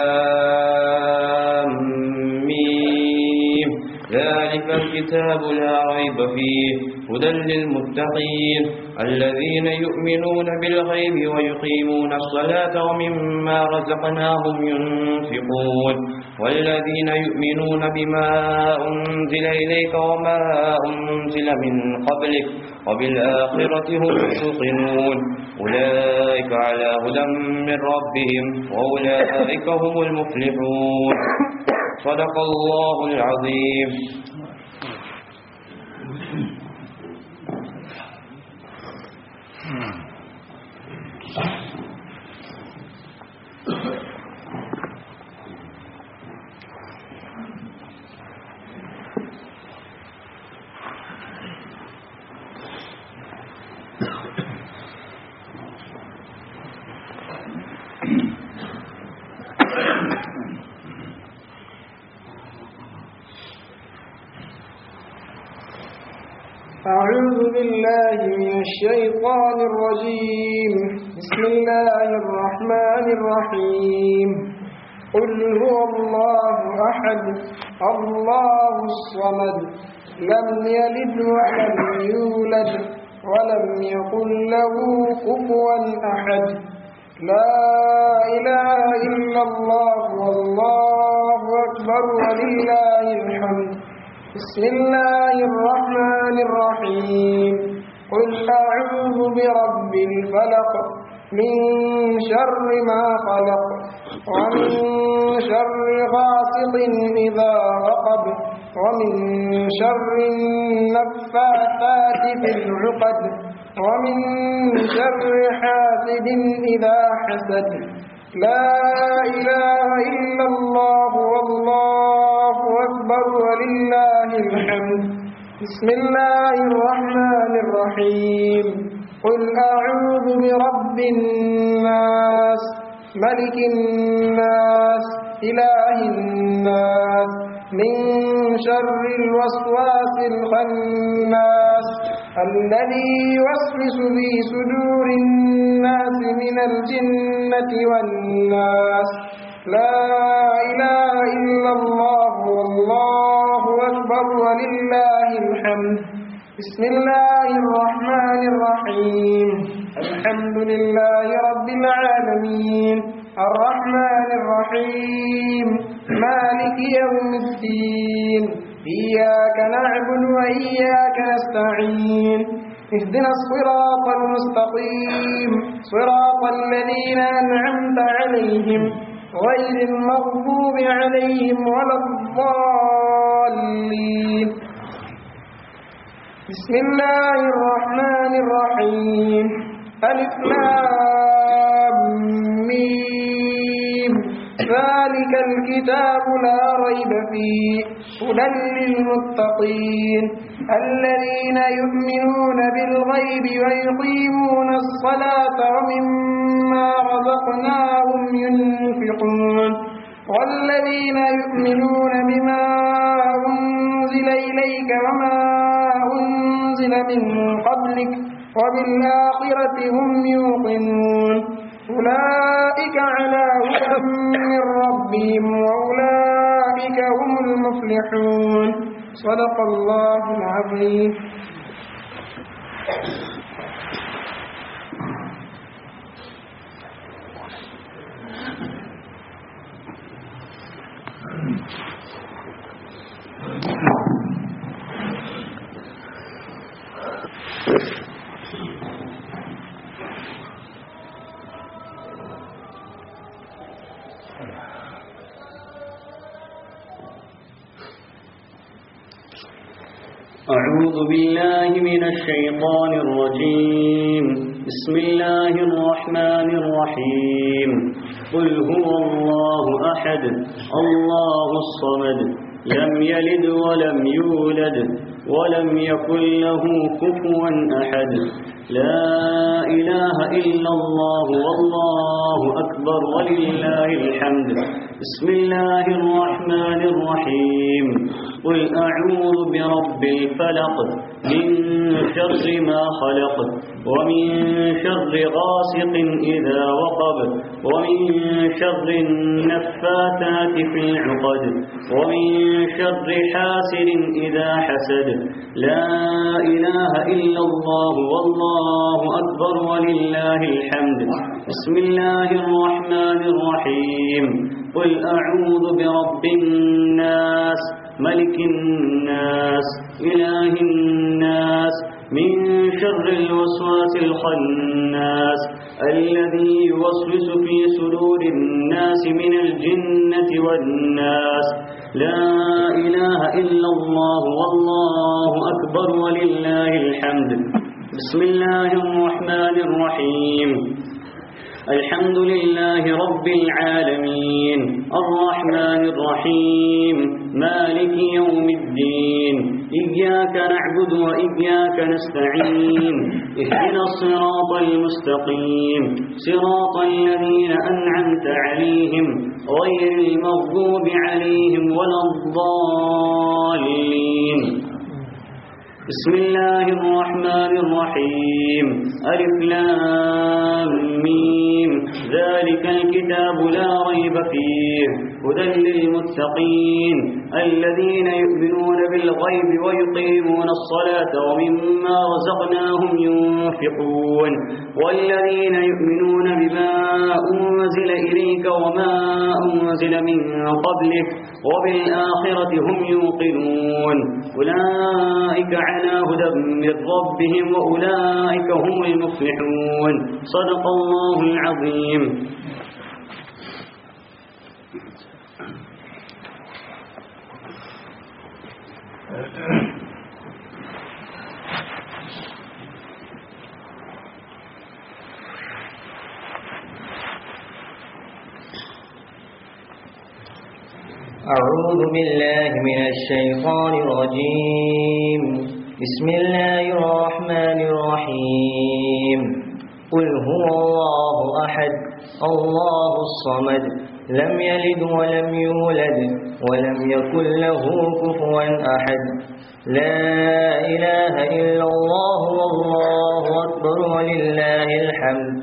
لام ميم ذلك الكتاب لا ريب فيه هدى للمتقين الذين يؤمنون بالغيب ويقيمون الصلاة ومما رزقناهم ينفقون والذين يؤمنون بما أنزل إليك وما أنزل من قبلك وبالآخرة هم يوقنون أولئك على هدى من ربهم وأولئك هم المفلحون. صدق الله العظيم. أعوذ بالله من الشيطان الرجيم. بسم الله الرحمن الرحيم. قل هو الله أحد الله الصمد لم يلد ولم يولد ولم يكن له كفوا أحد. لا إله إلا الله والله أكبر ولله الحمد. بسم الله الرحمن الرحيم. قل أعوذ برب الفلق من شر ما خلق ومن شر غاسق إذا وقب ومن شر النفاثات في العقد ومن شر حاسد إذا حسد. لا إله إلا الله والله أكبر ولله الحمد. بسم الله الرحمن الرحيم. قل أعوذ برب الناس ملك الناس إله الناس من شر الوسواس الخناس الذي يوسوس في صدور الناس من الجنة والناس. لا إله إلا الله والله أكبر ولله الحمد. بسم الله الرحمن الرحيم. الحمد لله رب العالمين الرحمن الرحيم مالك يوم الدين إياك نعبد وإياك نستعين اهدنا الصراط المستقيم صراط الذين أنعمت عليهم غير المغضوب عليهم ولا الضالين. بسم الله الرحمن الرحيم. ألف لام ميم ذلك الكتاب لا ريب فيه هدى للمتقين الذين يؤمنون بالغيب ويقيمون الصلاة ومما رزقناهم ينفقون والذين يؤمنون بما أنزل إليك وما أنزل من قبلك وبالآخرة هم يوقنون أولئك على هدى من ربهم وأولئك هم المفلحون. صدق الله العظيم. أعوذ بالله من الشيطان الرجيم. بسم الله الرحمن الرحيم. قل هو الله أحد الله الصمد لم يلد ولم يولد ولم يكن له كفوا أحد. لا إله إلا الله والله أكبر ولله الحمد. بسم الله الرحمن الرحيم. قل أعوذ برب الفلق من شر ما خلق ومن شر غاسق إذا وقب ومن شر النفاثات في العقد ومن شر حاسد إذا حسد. لا إله إلا الله والله أكبر ولله الحمد. بسم الله الرحمن الرحيم. قل أعوذ برب الناس ملك الناس إله الناس من شر الوسواس الخناس الذي يوسوس في صدور الناس من الجنة والناس. لا إله إلا الله والله أكبر ولله الحمد. بسم الله الرحمن الرحيم. الحمد لله رب العالمين الرحمن الرحيم مالك يوم الدين. إياك نعبد وإياك نستعين. اهدنا الصراط المستقيم صراط الذين أنعمت عليهم غير المغضوب عليهم ولا الضالين. بسم الله الرحمن الرحيم. ألف لام ميم. ذلك الكتاب لا ريب فيه هدى للمتقين الذين يؤمنون بالغيب ويقيمون الصلاة ومما رزقناهم ينفقون والذين يؤمنون بما أنزل إليك وما أنزل من قبلك وبالآخرة هم يوقنون. أولئك على هدى من ربهم وأولئك هم المفلحون. صدق الله العظيم. أعوذ بالله من الشيطان الرجيم. بسم الله الرحمن الرحيم. قل هو الله أحد الله الصمد لم يلد ولم يولد ولم يكن له كفوا أحد. لا إله إلا الله والله أكبر ولله الحمد.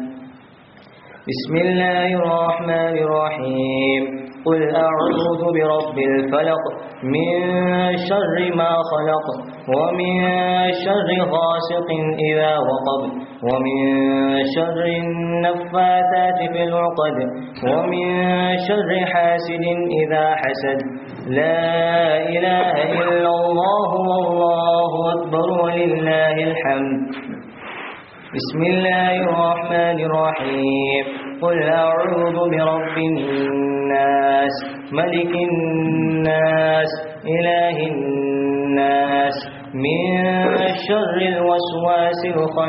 بسم الله الرحمن الرحيم. قل أعوذ برب الفلق من شر ما خلق ومن شر غاسق إذا وقب ومن شر النفاثات في العقد ومن شر حاسد إذا حسد. لا إله إلا الله والله أكبر ولله الحمد. بسم الله الرحمن الرحيم. قل أعوذ برب الناس ملك الناس إله الناس من شر الوسواس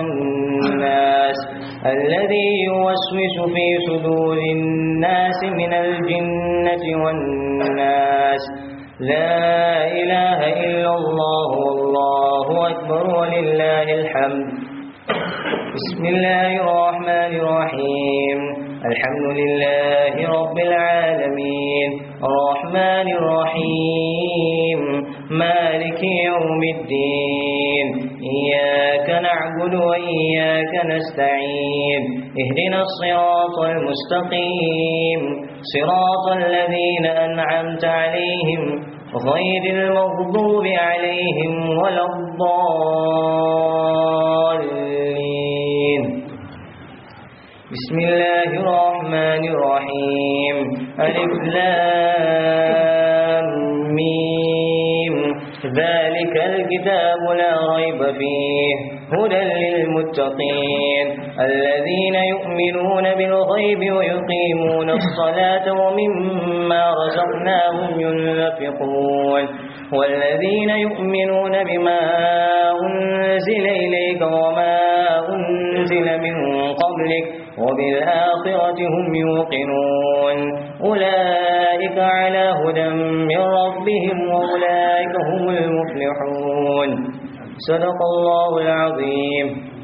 الخناس الذي يوسوس في صدور الناس من الجنة والناس. لا إله إلا الله والله أكبر ولله الحمد. بسم الله الرحمن الرحيم. الحمد لله رب العالمين الرحمن الرحيم مالك يوم الدين. إياك نعبد وإياك نستعين. اهدنا الصراط المستقيم صراط الذين أنعمت عليهم غير المغضوب عليهم ولا الضالين. بسم الله الرحمن الرحيم. ألف لام ميم. ذلك الكتاب لا ريب فيه هدى للمتقين الذين يؤمنون بالغيب ويقيمون الصلاة ومما رزقناهم ينفقون والذين يؤمنون بما أنزل إليك وما أنزل من قبلك وبالآخرة هم يوقنون أولئك على هدى من ربهم وأولئك هم المفلحون صدق الله العظيم.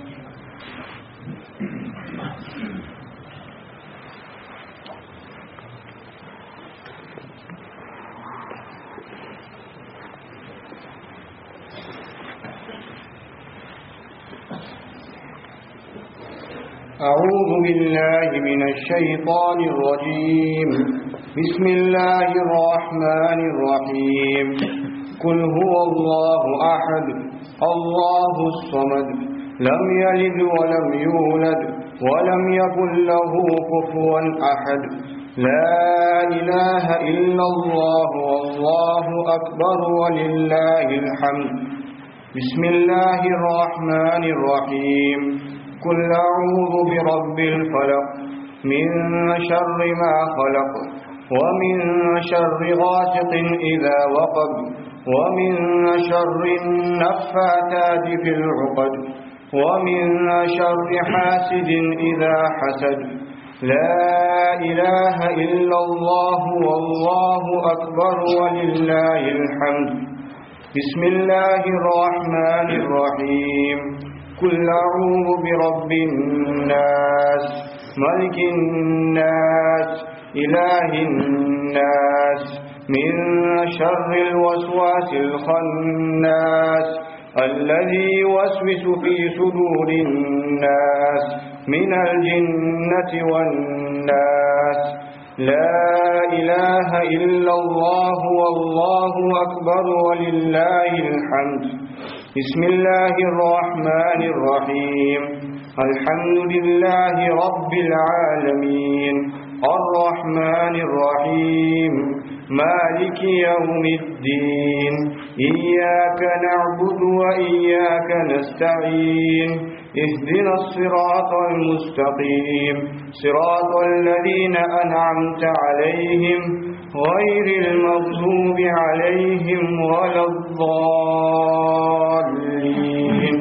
أعوذ بالله من الشيطان الرجيم. بسم الله الرحمن الرحيم. قل هو الله أحد الله الصمد لم يلد ولم يولد ولم يكن له كفوا أحد لا إله إلا الله والله أكبر ولله الحمد. بسم الله الرحمن الرحيم. قل أعوذ برب الفلق من شر ما خلق ومن شر غاسق إذا وقب ومن شر النفاثات في العقد ومن شر حاسد إذا حسد لا إله إلا الله والله أكبر ولله الحمد. بسم الله الرحمن الرحيم. قل أعوذ برب الناس ملك الناس إله الناس من شر الوسواس الخناس الذي يوسوس في صدور الناس من الجنة والناس. لا إله إلا الله والله أكبر ولله الحمد. بسم الله الرحمن الرحيم. الحمد لله رب العالمين الرحمن الرحيم مالك يوم الدين إياك نعبد وإياك نستعين اهدنا الصراط المستقيم صراط الذين أنعمت عليهم غير المغضوب عليهم ولا الضالين.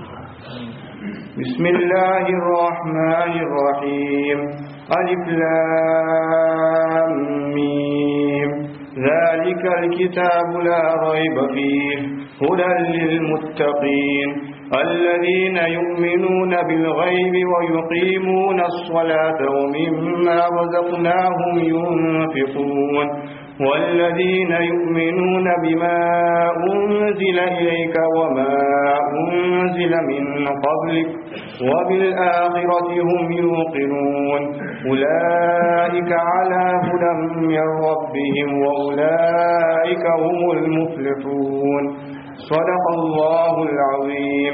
بسم الله الرحمن الرحيم. ألف لام ميم ذلك الكتاب لا ريب فيه هدى للمتقين الذين يؤمنون بالغيب ويقيمون الصلاة ومما رزقناهم ينفقون والذين يؤمنون بما أنزل إليك وما أنزل من قبلك وبالآخرة هم يوقنون أولئك على هدى من ربهم وأولئك هم المفلحون صدق الله العظيم.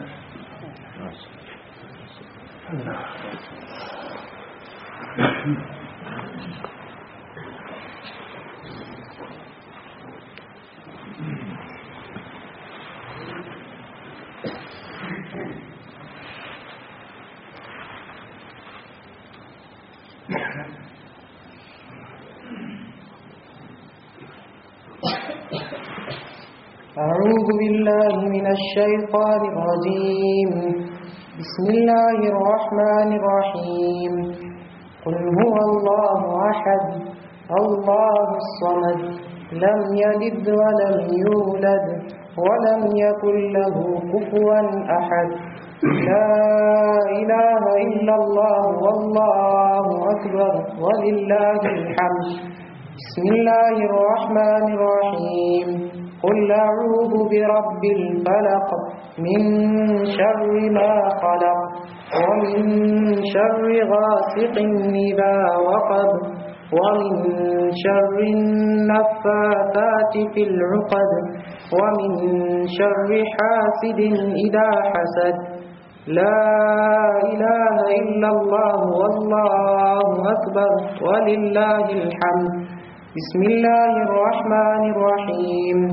أعوذ بالله من الشيطان الرجيم. بسم الله الرحمن الرحيم. قل هو الله أحد الله الصمد لم يلد ولم يولد ولم يكن له كفوا أحد لا إله إلا الله والله أكبر ولله الحمد. بسم الله الرحمن الرحيم. قل أعوذ برب الفلق من شر ما خلق ومن شر غاسق إذا وقب ومن شر النفاثات في العقد ومن شر حاسد إذا حسد لا إله إلا الله والله أكبر ولله الحمد. بسم الله الرحمن الرحيم.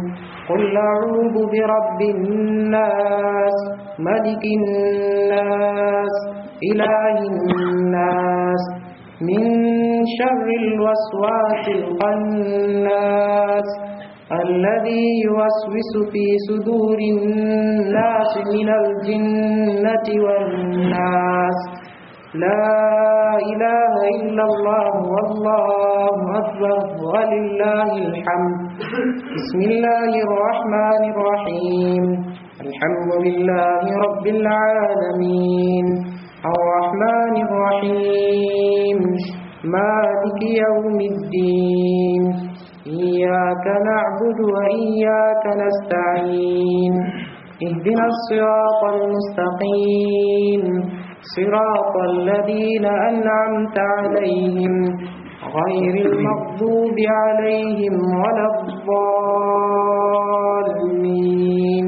قل أعوذ برب الناس ملك الناس إله الناس من شر الوسواس الخناس الذي يوسوس في صدور الناس من الجنة والناس. لا إله إلا الله والله أكبر ولله الحمد. بسم الله الرحمن الرحيم. الحمد لله رب العالمين الرحمن الرحيم مالك يوم الدين إياك نعبد وإياك نستعين اهدنا الصراط المستقيم صراط الذين أنعمت عليهم غير المغضوب عليهم ولا الضالين.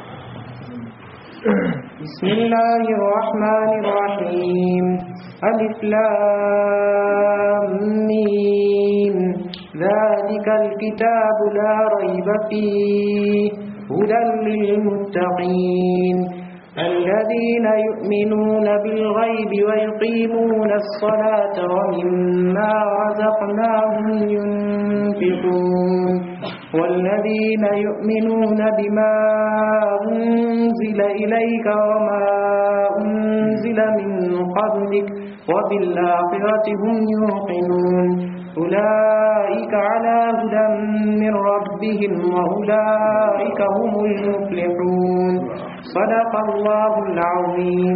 بسم الله الرحمن الرحيم. ألف لام ميم ذلك الكتاب لا ريب فيه هدى للمتقين الذين يؤمنون بالغيب ويقيمون الصلاة ومما رزقناهم ينفقون والذين يؤمنون بما أنزل إليك وما أنزل من قبلك وبالآخرة هم يوقنون أولئك على هدى من ربهم وأولئك هم المفلحون. صدق الله العظيم.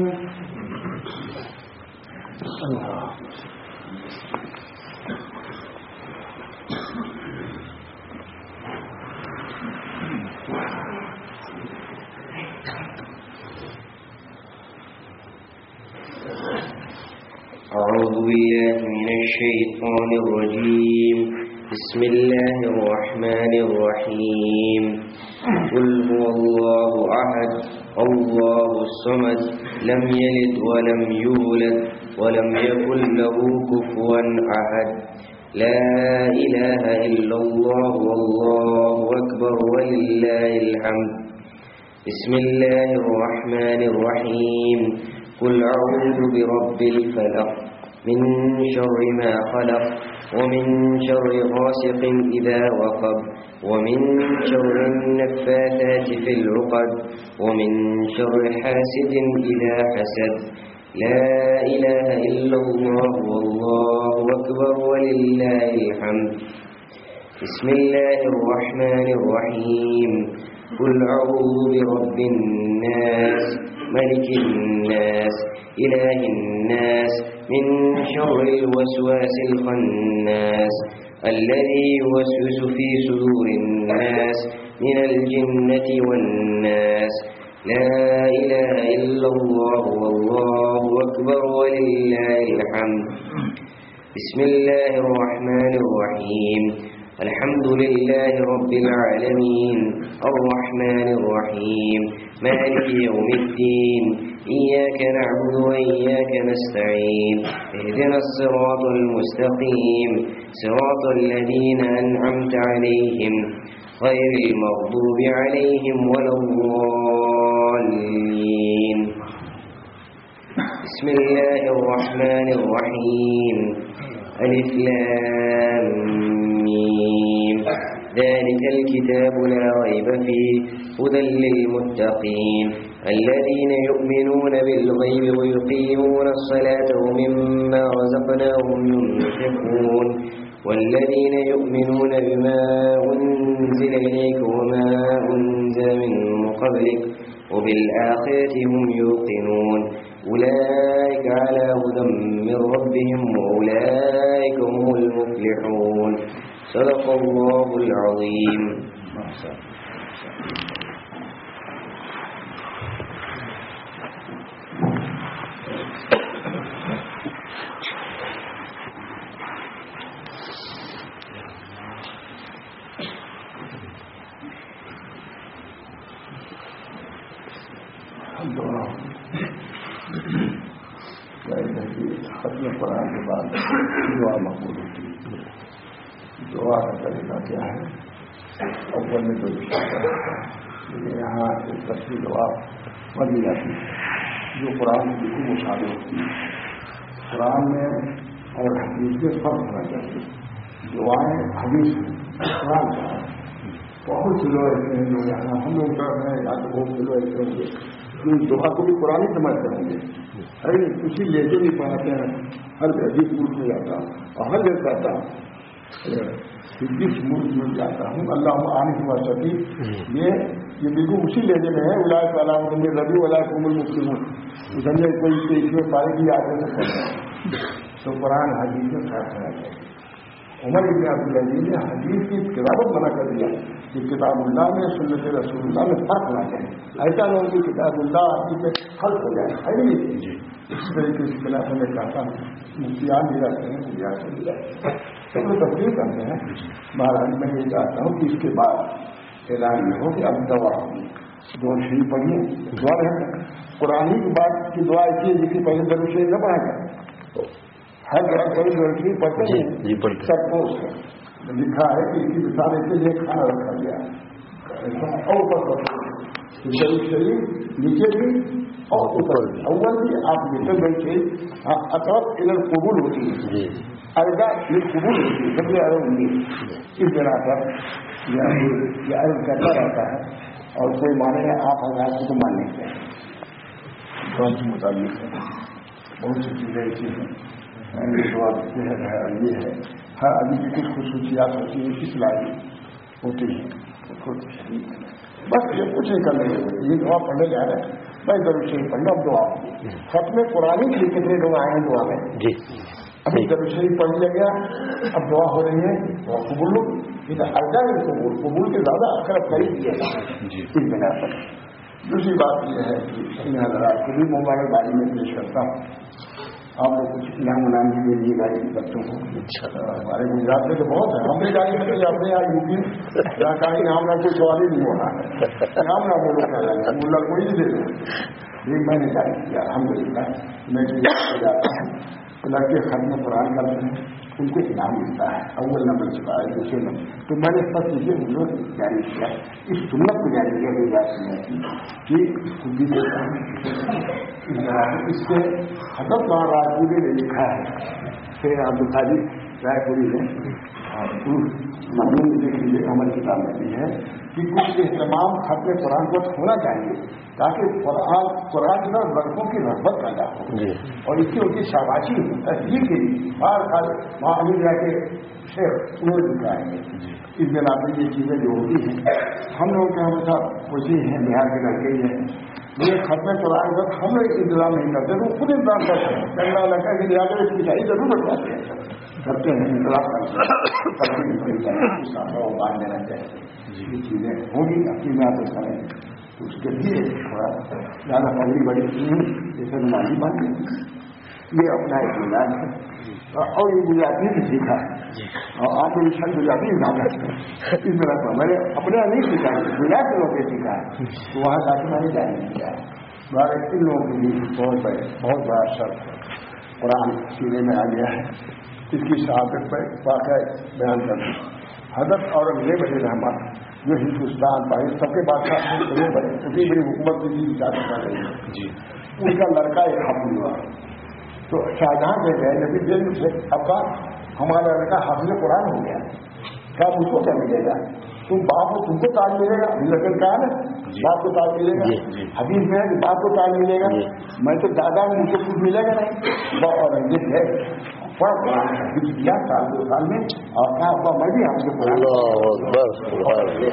أعوذ بالله من الشيطان الرجيم. بسم الله الرحمن الرحيم. قل هو الله أحد الله الصمد لم يلد ولم يولد ولم يكن له كفوا أحد. لا إله إلا الله والله أكبر ولله الحمد. بسم الله الرحمن الرحيم. قل أعوذ برب الفلق من شر ما خلق ومن شر غاسق إذا وقب ومن شر النفاثات في العقد ومن شر حاسد إذا حسد. لا إله إلا الله والله أكبر ولله الحمد. بسم الله الرحمن الرحيم. قل أعوذ برب الناس ملك الناس إله الناس من شر الوسواس الخناس الذي يوسوس في صدور الناس من الجنة والناس. لا إله إلا الله والله أكبر ولله الحمد. بسم الله الرحمن الرحيم. الحمد لله رب العالمين الرحمن الرحيم مالك يوم الدين إياك نعبد وإياك نستعين اهدنا الصراط المستقيم صراط الذين أنعمت عليهم غير المغضوب عليهم ولا الضالين. بسم الله الرحمن الرحيم. ألف لام ميم ذلك الكتاب لا ريب فيه هدى للمتقين الذين يؤمنون بالغيب ويقيمون الصلاة ومما رزقناهم ينفقون والذين يؤمنون بما أنزل إليك وما أنزل من قبلك وبالآخرة هم يوقنون أولئك على هدى من ربهم وأولئك هم المفلحون. صدق الله العظيم. खत्म कुरान के बाद दुआ मकबूल होती है। दुआ का तरीका क्या है? اول میں تو لیکن یہاں ایک تفصیل دعا بن جاتی ہے جو قرآن کی بالکل مشابہ ہوتی ہے. قرآن میں اور حدیث میں فرق ہونا چاہیے. دعائیں حدیث قرآن کا بہت سے لوگ ایسے ہیں جو یہاں ہم لوگ کر رہے ہیں یا تو بہت سے لوگ ایسے ہوں گے جو دعا کو بھی قرآن ہی سمجھتے ہوں گے. ارے اسی لہجے بھی پڑھاتے ہیں. ہر عجیب ملک میں جاتا ہوں اور ہر جگہ جاتا ہوں جس ملک میں جاتا ہوں اللہ عامر ہوا سکی یہ بالکل اسی لہجے میں ہے. اولائے والا ربی اولائے قوم المسلمون سمجھے کوئی اس میں پارے کی آگے سے کرتا ہے تو قرآن حدیث میں خاص ہونا چاہیے. عمر ابن عبدالعزیز نے حدیث کی کتابت منع کر دیا کہ کتاب اللہ میں سنت رسول اللہ میں فرق ہونا چاہیے. ایسا نہیں کہ کتاب اللہ حدیث میں فرق ہو جائے ہے نہیں. اس طریقے سے خلاف میں چاہتا ہوں مفتیان بھی رہتے ہیں مجھے بھی رہتے ہیں سب لوگ تفریح کرتے ہیں. مہاراج میں یہ چاہتا ہوں کہ اس کے بعد اعلان میں ہو کہ اب دعا ہوگی دو شریف پڑھیے دعا رہے قرآن کی بات کی دعا ایسی ہے جس کی پہلے درود شریف نہ پڑھا جائے. ہر جگہ کوئی درود شریف پڑھتے ہیں سب کو لکھا ہے کہ اسی مثال سے یہ کھانا رکھا گیا اور شریف نیچے بھی اور اوپر بھی اول بھی آپ نیچے بیٹھے اطراف ادھر قبول ہوتی ہے اردا یہ قبول ہوتی ہے سب سے ارب نہیں اس بنا پر یہ عرض کرتا رہتا ہے اور کوئی مانے گا آپ ہزار کو تو ماننے کے قرآن کے مطابق بہت سی چیزیں ایسی ہیں یہ ہے ہر آدمی کی کچھ خصوصیات ہوتی ہیں کس لائق ہوتی ہیں. بس یہ کچھ نہیں کرنے یہ دعا پڑھنے جا رہے ہیں میں ضرور شریف پڑھنا اب دعا ختم قرآن کے لیے کتنے لوگ آئے ہیں دعا میں ابھی ضرور شریف پڑھ لیا گیا اب دعا ہو رہی ہے دعا قبول ارجا میں قبول کے زیادہ اکثر قریب کیا اس بنا پر. دوسری بات یہ ہے کہ میں حضرات کو بھی مبارکبادی میں پیش کرتا ہوں. آپ کو کچھ انعام انعام بھی دے دیے گاڑی بچوں کو ہمارے گجرات میں تو بہت ہے ہم بھی گاڑی میں جاتے ہیں یو پی جہاں کا انعام نہ کوئی سوال ہی نہیں ہو رہا ہے. انعام نہ بولو کیا جائے ملا کوئی نہیں دے دو. میں نے جاری کیا الحمد للہ میں جاتا ہوں لڑکے ختم قرآن کرتے ہیں ان کو انعام ملتا ہے اول نمبر چکا ہے دوسرے نمبر تو میں نے سب چیزیں جاری کیا اس سنت کو جاری کیا گئی بات کہ خود بھی دیتا ہوں اس سے حضرت راجپوری نے لکھا ہے پھر عبد القادر رائے پوری نے مضمون لکھ لیجیے عمل کتاب میں بھی ہے کہ کچھ اہتمام ختم قرآن کو ہونا چاہیے تاکہ قرآن کی طرف لڑکوں کی رغبت پیدا ہو اور اس کی ان کی شاباشی ہو تصدیق کے لیے بار خال وہاں علی جا کے شیخ انہوں نے دکھائیں گے. اس بنا پہ یہ چیزیں جو ہوتی ہیں ہم لوگ کے ہمیشہ خوشی ہیں بہار کے لڑکے ہی ہیں یہ ختم قرآن وقت ہم لوگ انتظام نہیں کرتے تو خود انتظام کرتے ہیں کرنا لگتا ہے کہ لیا کر اس کی چاہیے ضرور بتاتے ہیں کرتے ہیں انتظام کرتے ہیں باندھ دینا چاہتے ہیں یہ چیزیں ہوگی اپنی میں آپ کریں تو اس کے لیے تھوڑا زیادہ پڑھی بڑی جیسے نمازی بن گئی یہ اپنا ایک علاج ہے اور یہ گجراتی بھی سیکھا ہے اور آپ کو شاید گجراتی بھی زیادہ اس طرح پر میں نے اپنے یہاں نہیں سیکھا ہے گجرات کے لوگ نے سیکھا ہے تو وہاں جا کے میں نے جاری کیا ہے. ہمارے ان لوگوں کے لیے بہت بڑا شرط قرآن سینے میں آ گیا ہے اس کی شہادت پر واقعہ بیان کر دوں. حضرت اورنگزیب علیہ الرحمٰن جو ہندوستان پاکستان کے بادشاہ اتنی بڑی حکومت کی اجازت کر رہی ہے ان کا لڑکا ایک حافظ ہوا تو شاہجہاں کے گئے لیکن دل سے اب کا ہمارا لڑکا حافظ قرآن ہو گیا کیا مجھ کو کیا ملے گا تم باپ کو تم کو تاج ملے گا لڑکن کہا نا باپ کو تاج ملے گا حدیث میں ہے کہ باپ کو تاج ملے گا میں تو دادا ہوں مجھے کچھ ملے گا نہیں اورنگزیب ہے کیا سال 2 سال میں اور کیا ابا میں بھی آپ سے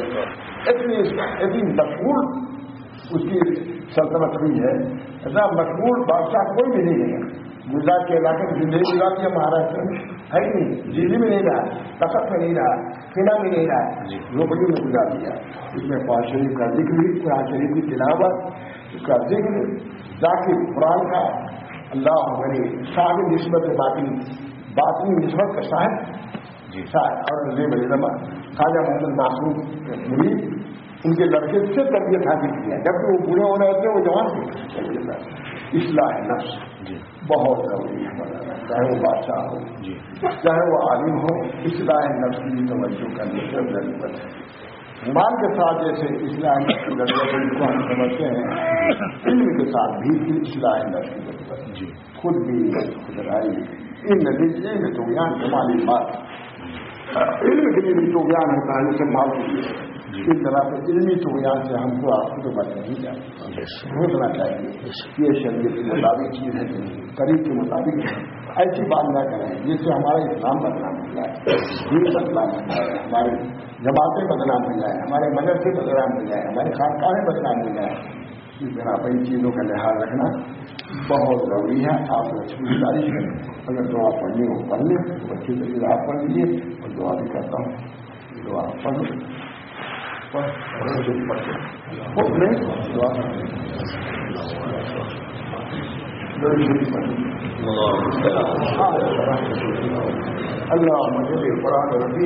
اتنی مشہور اس کی سلطنت ہوئی ہے ایسا مشہور بادشاہ کوئی بھی نہیں ہے. گجرات کے علاقے میں دلی گجرات یا مہاراشٹر میں ہے ہی نہیں دلی میں نہیں رہا تخت میں نہیں رہا قلعہ میں نہیں رہا جھوپڑی میں گزار دیا. اس میں قرآن شریف کا ذکر بھی قرآن شریف کی تلاوت اس کا ذکر ذاکر قرآن کا اللہ میری صاحب نسبت باطنی نسبت کا صاحب اور خواجہ محمد معصوم مرید ان کے لڑکے سے تربیت حاصل کیا جبکہ وہ بوڑھے ہو رہے تھے وہ جوان تھے. اصلاح نفس بہت ضروری ہے چاہے وہ بادشاہ ہو چاہے وہ عالم ہو اصلاح نفس کی توجہ کرنے کی ضرورت ہے. مال کے ساتھ جیسے اصلاح کی ضرورت ہے، اس کو ہم سمجھتے ہیں، علم کے ساتھ بھی اصلاح کی ضرورت ہے، خود بھی خدائی ان نتیجے میں تو بیان کمالی بات علم کے لیے بھی تو بیان ہوتا ہے جیسے مال کے لیے، اس طرح سے علمی تو بیان سے ہم کو آپ کو بچ نہیں جاتے، سوچنا چاہیے یہ شریعت کے مطابق چیز ہے، قریب کے مطابق ایسی بات نہ کریں جس سے ہمارا اسلام بدنام ہو جائے، دین بدنام ہو جائے، ہماری جماعتیں بدنام ہو جائیں، ہمارے مدرسے بدنام ہو جائیں، ہماری خانقاہیں بدنام ہو جائیں۔ اس طرح پر ان چیزوں کا لحاظ رکھنا بہت ضروری ہے۔ آپ اچھی گزارش کریں، اگر دعا پڑھنی ہو پڑھ لیں، اچھی طریقے آپ پڑھ لیجیے، اور دعا بھی کرتا ہوں، دعا پڑھ اللہ مجھے قرآن ربی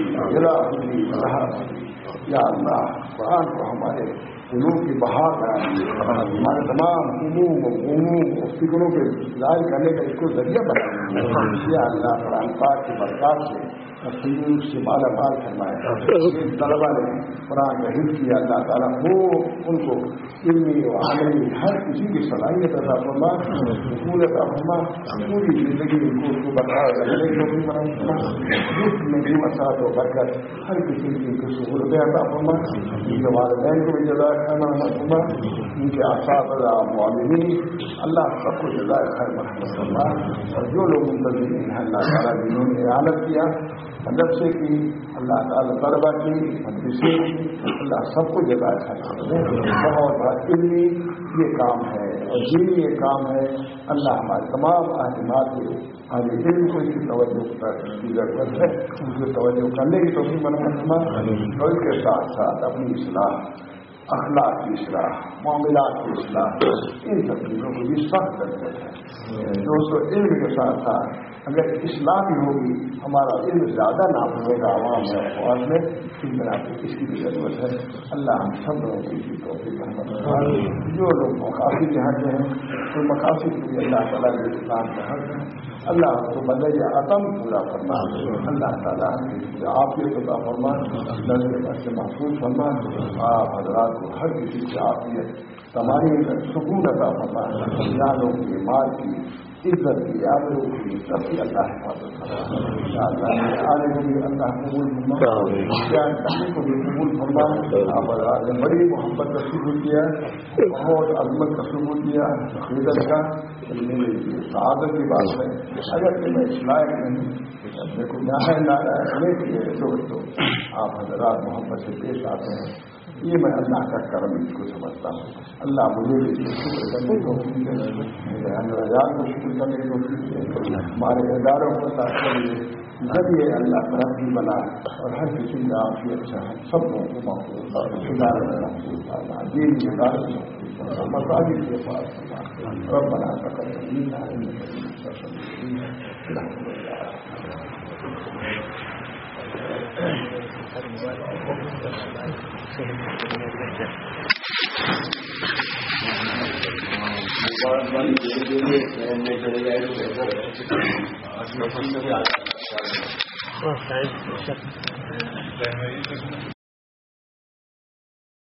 یا اللہ قرآن کو ہمارے قلوب کی بہار کرائیے، ہمارے تمام عموم اور فکروں کے ظاہر کرنے کا اس کو ذریعہ بنائیے یا اللہ قرآن پاک کی برکات سے فلوس سے مالا مال فرمائے، طلبا نے قرآن کا حفظ کیا، اللہ تعالیٰ وہ ان کو علمی و عملی ہر کسی کی صلاحیت عطا فرما، حصول عطا فرما، پوری زندگی ان کو اس کو بتایا جس میں بھی مساعد و برکت ہر کسی کی سہولتیں عطا فرما، ان کے والدین کو بھی جزائے خیر مرحمت فرما، ان کے اساتذہ معلمین اللہ سب کو جزائے خیر مرحمت فرما، اور جو لوگ منتظمین ہیں اللہ تعالیٰ جنہوں نے اعانت کیا، مدرسے کی اللہ تعالیٰ طلبا کی مدرسے کی اللہ سب کو جزائے خیر، بہت بڑا علمی یہ کام ہے اور دینی یہ کام ہے، اللہ ہمارے تمام اہتمام کے آگے علم کو اس کی توجہ کی ضرورت ہے، ان کی توجہ کرنے کی توفیق فرما، اور اس کے ساتھ ساتھ اپنی اصلاح، اخلاق کی اصلاح، معاملات کی اصلاح، ان سب چیزوں کو بھی سخت ضرورت ہے۔ دوستوں علم کے ساتھ ساتھ اگر اصلاح بھی ہوگی، ہمارا علم زیادہ نہ ہوئے گا عوام میں افواج میں، اس طرح سے اس کی بھی ضرورت ہے۔ اللہ ہم سب لوگوں کی توفیق فرما، جو لوگ مقاصد کے حق ہیں تو مقاصد کو بھی اللہ تعالیٰ کے اسلام کے حق ہیں، اللہ کو بدل عتم پورا فرما، اللہ تعالیٰ عافیت عطا فرما، نظر بد سے محفوظ فرما، آپ حضرات کو ہر کسی کی عافیت تمام سکون عطا فرما، جانوں کی مال کی عزت کی آبرو کی سب کی اللہ حفاظت فرما، آنے کو بھی اللہ قبول فرما، کو بھی قبول فرما۔ آپ حضرات نے بڑی محبت کا ثبوت دیا، بہت عظمت کا ثبوت دیا، عقیدت کا، میری سعادت کی بات ہے۔ اگر کہ میں اس لائق نہیں، اپنے کو یہاں لانے کے لیے دوستوں آپ حضرات محبت سے پیش آتے ہیں، یہ میں اللہ کا کرم اس کو سمجھتا ہوں۔ اللہ مجھے بھی شکر کرنے کو میرے اندراجات کو شکر کرنے کو، ہمارے اداروں کو ذریعے اللہ طرف بھی بنا، اور ہر کسی کا آپ کی اچھا ہے، سب لوگوں کو محفوظ ادارے میں محفوظ کرنا، دین کے ادارے میں محفوظ کرنا، مساجد کے پاس ربنا تقبل منا انك انت السميع العليم۔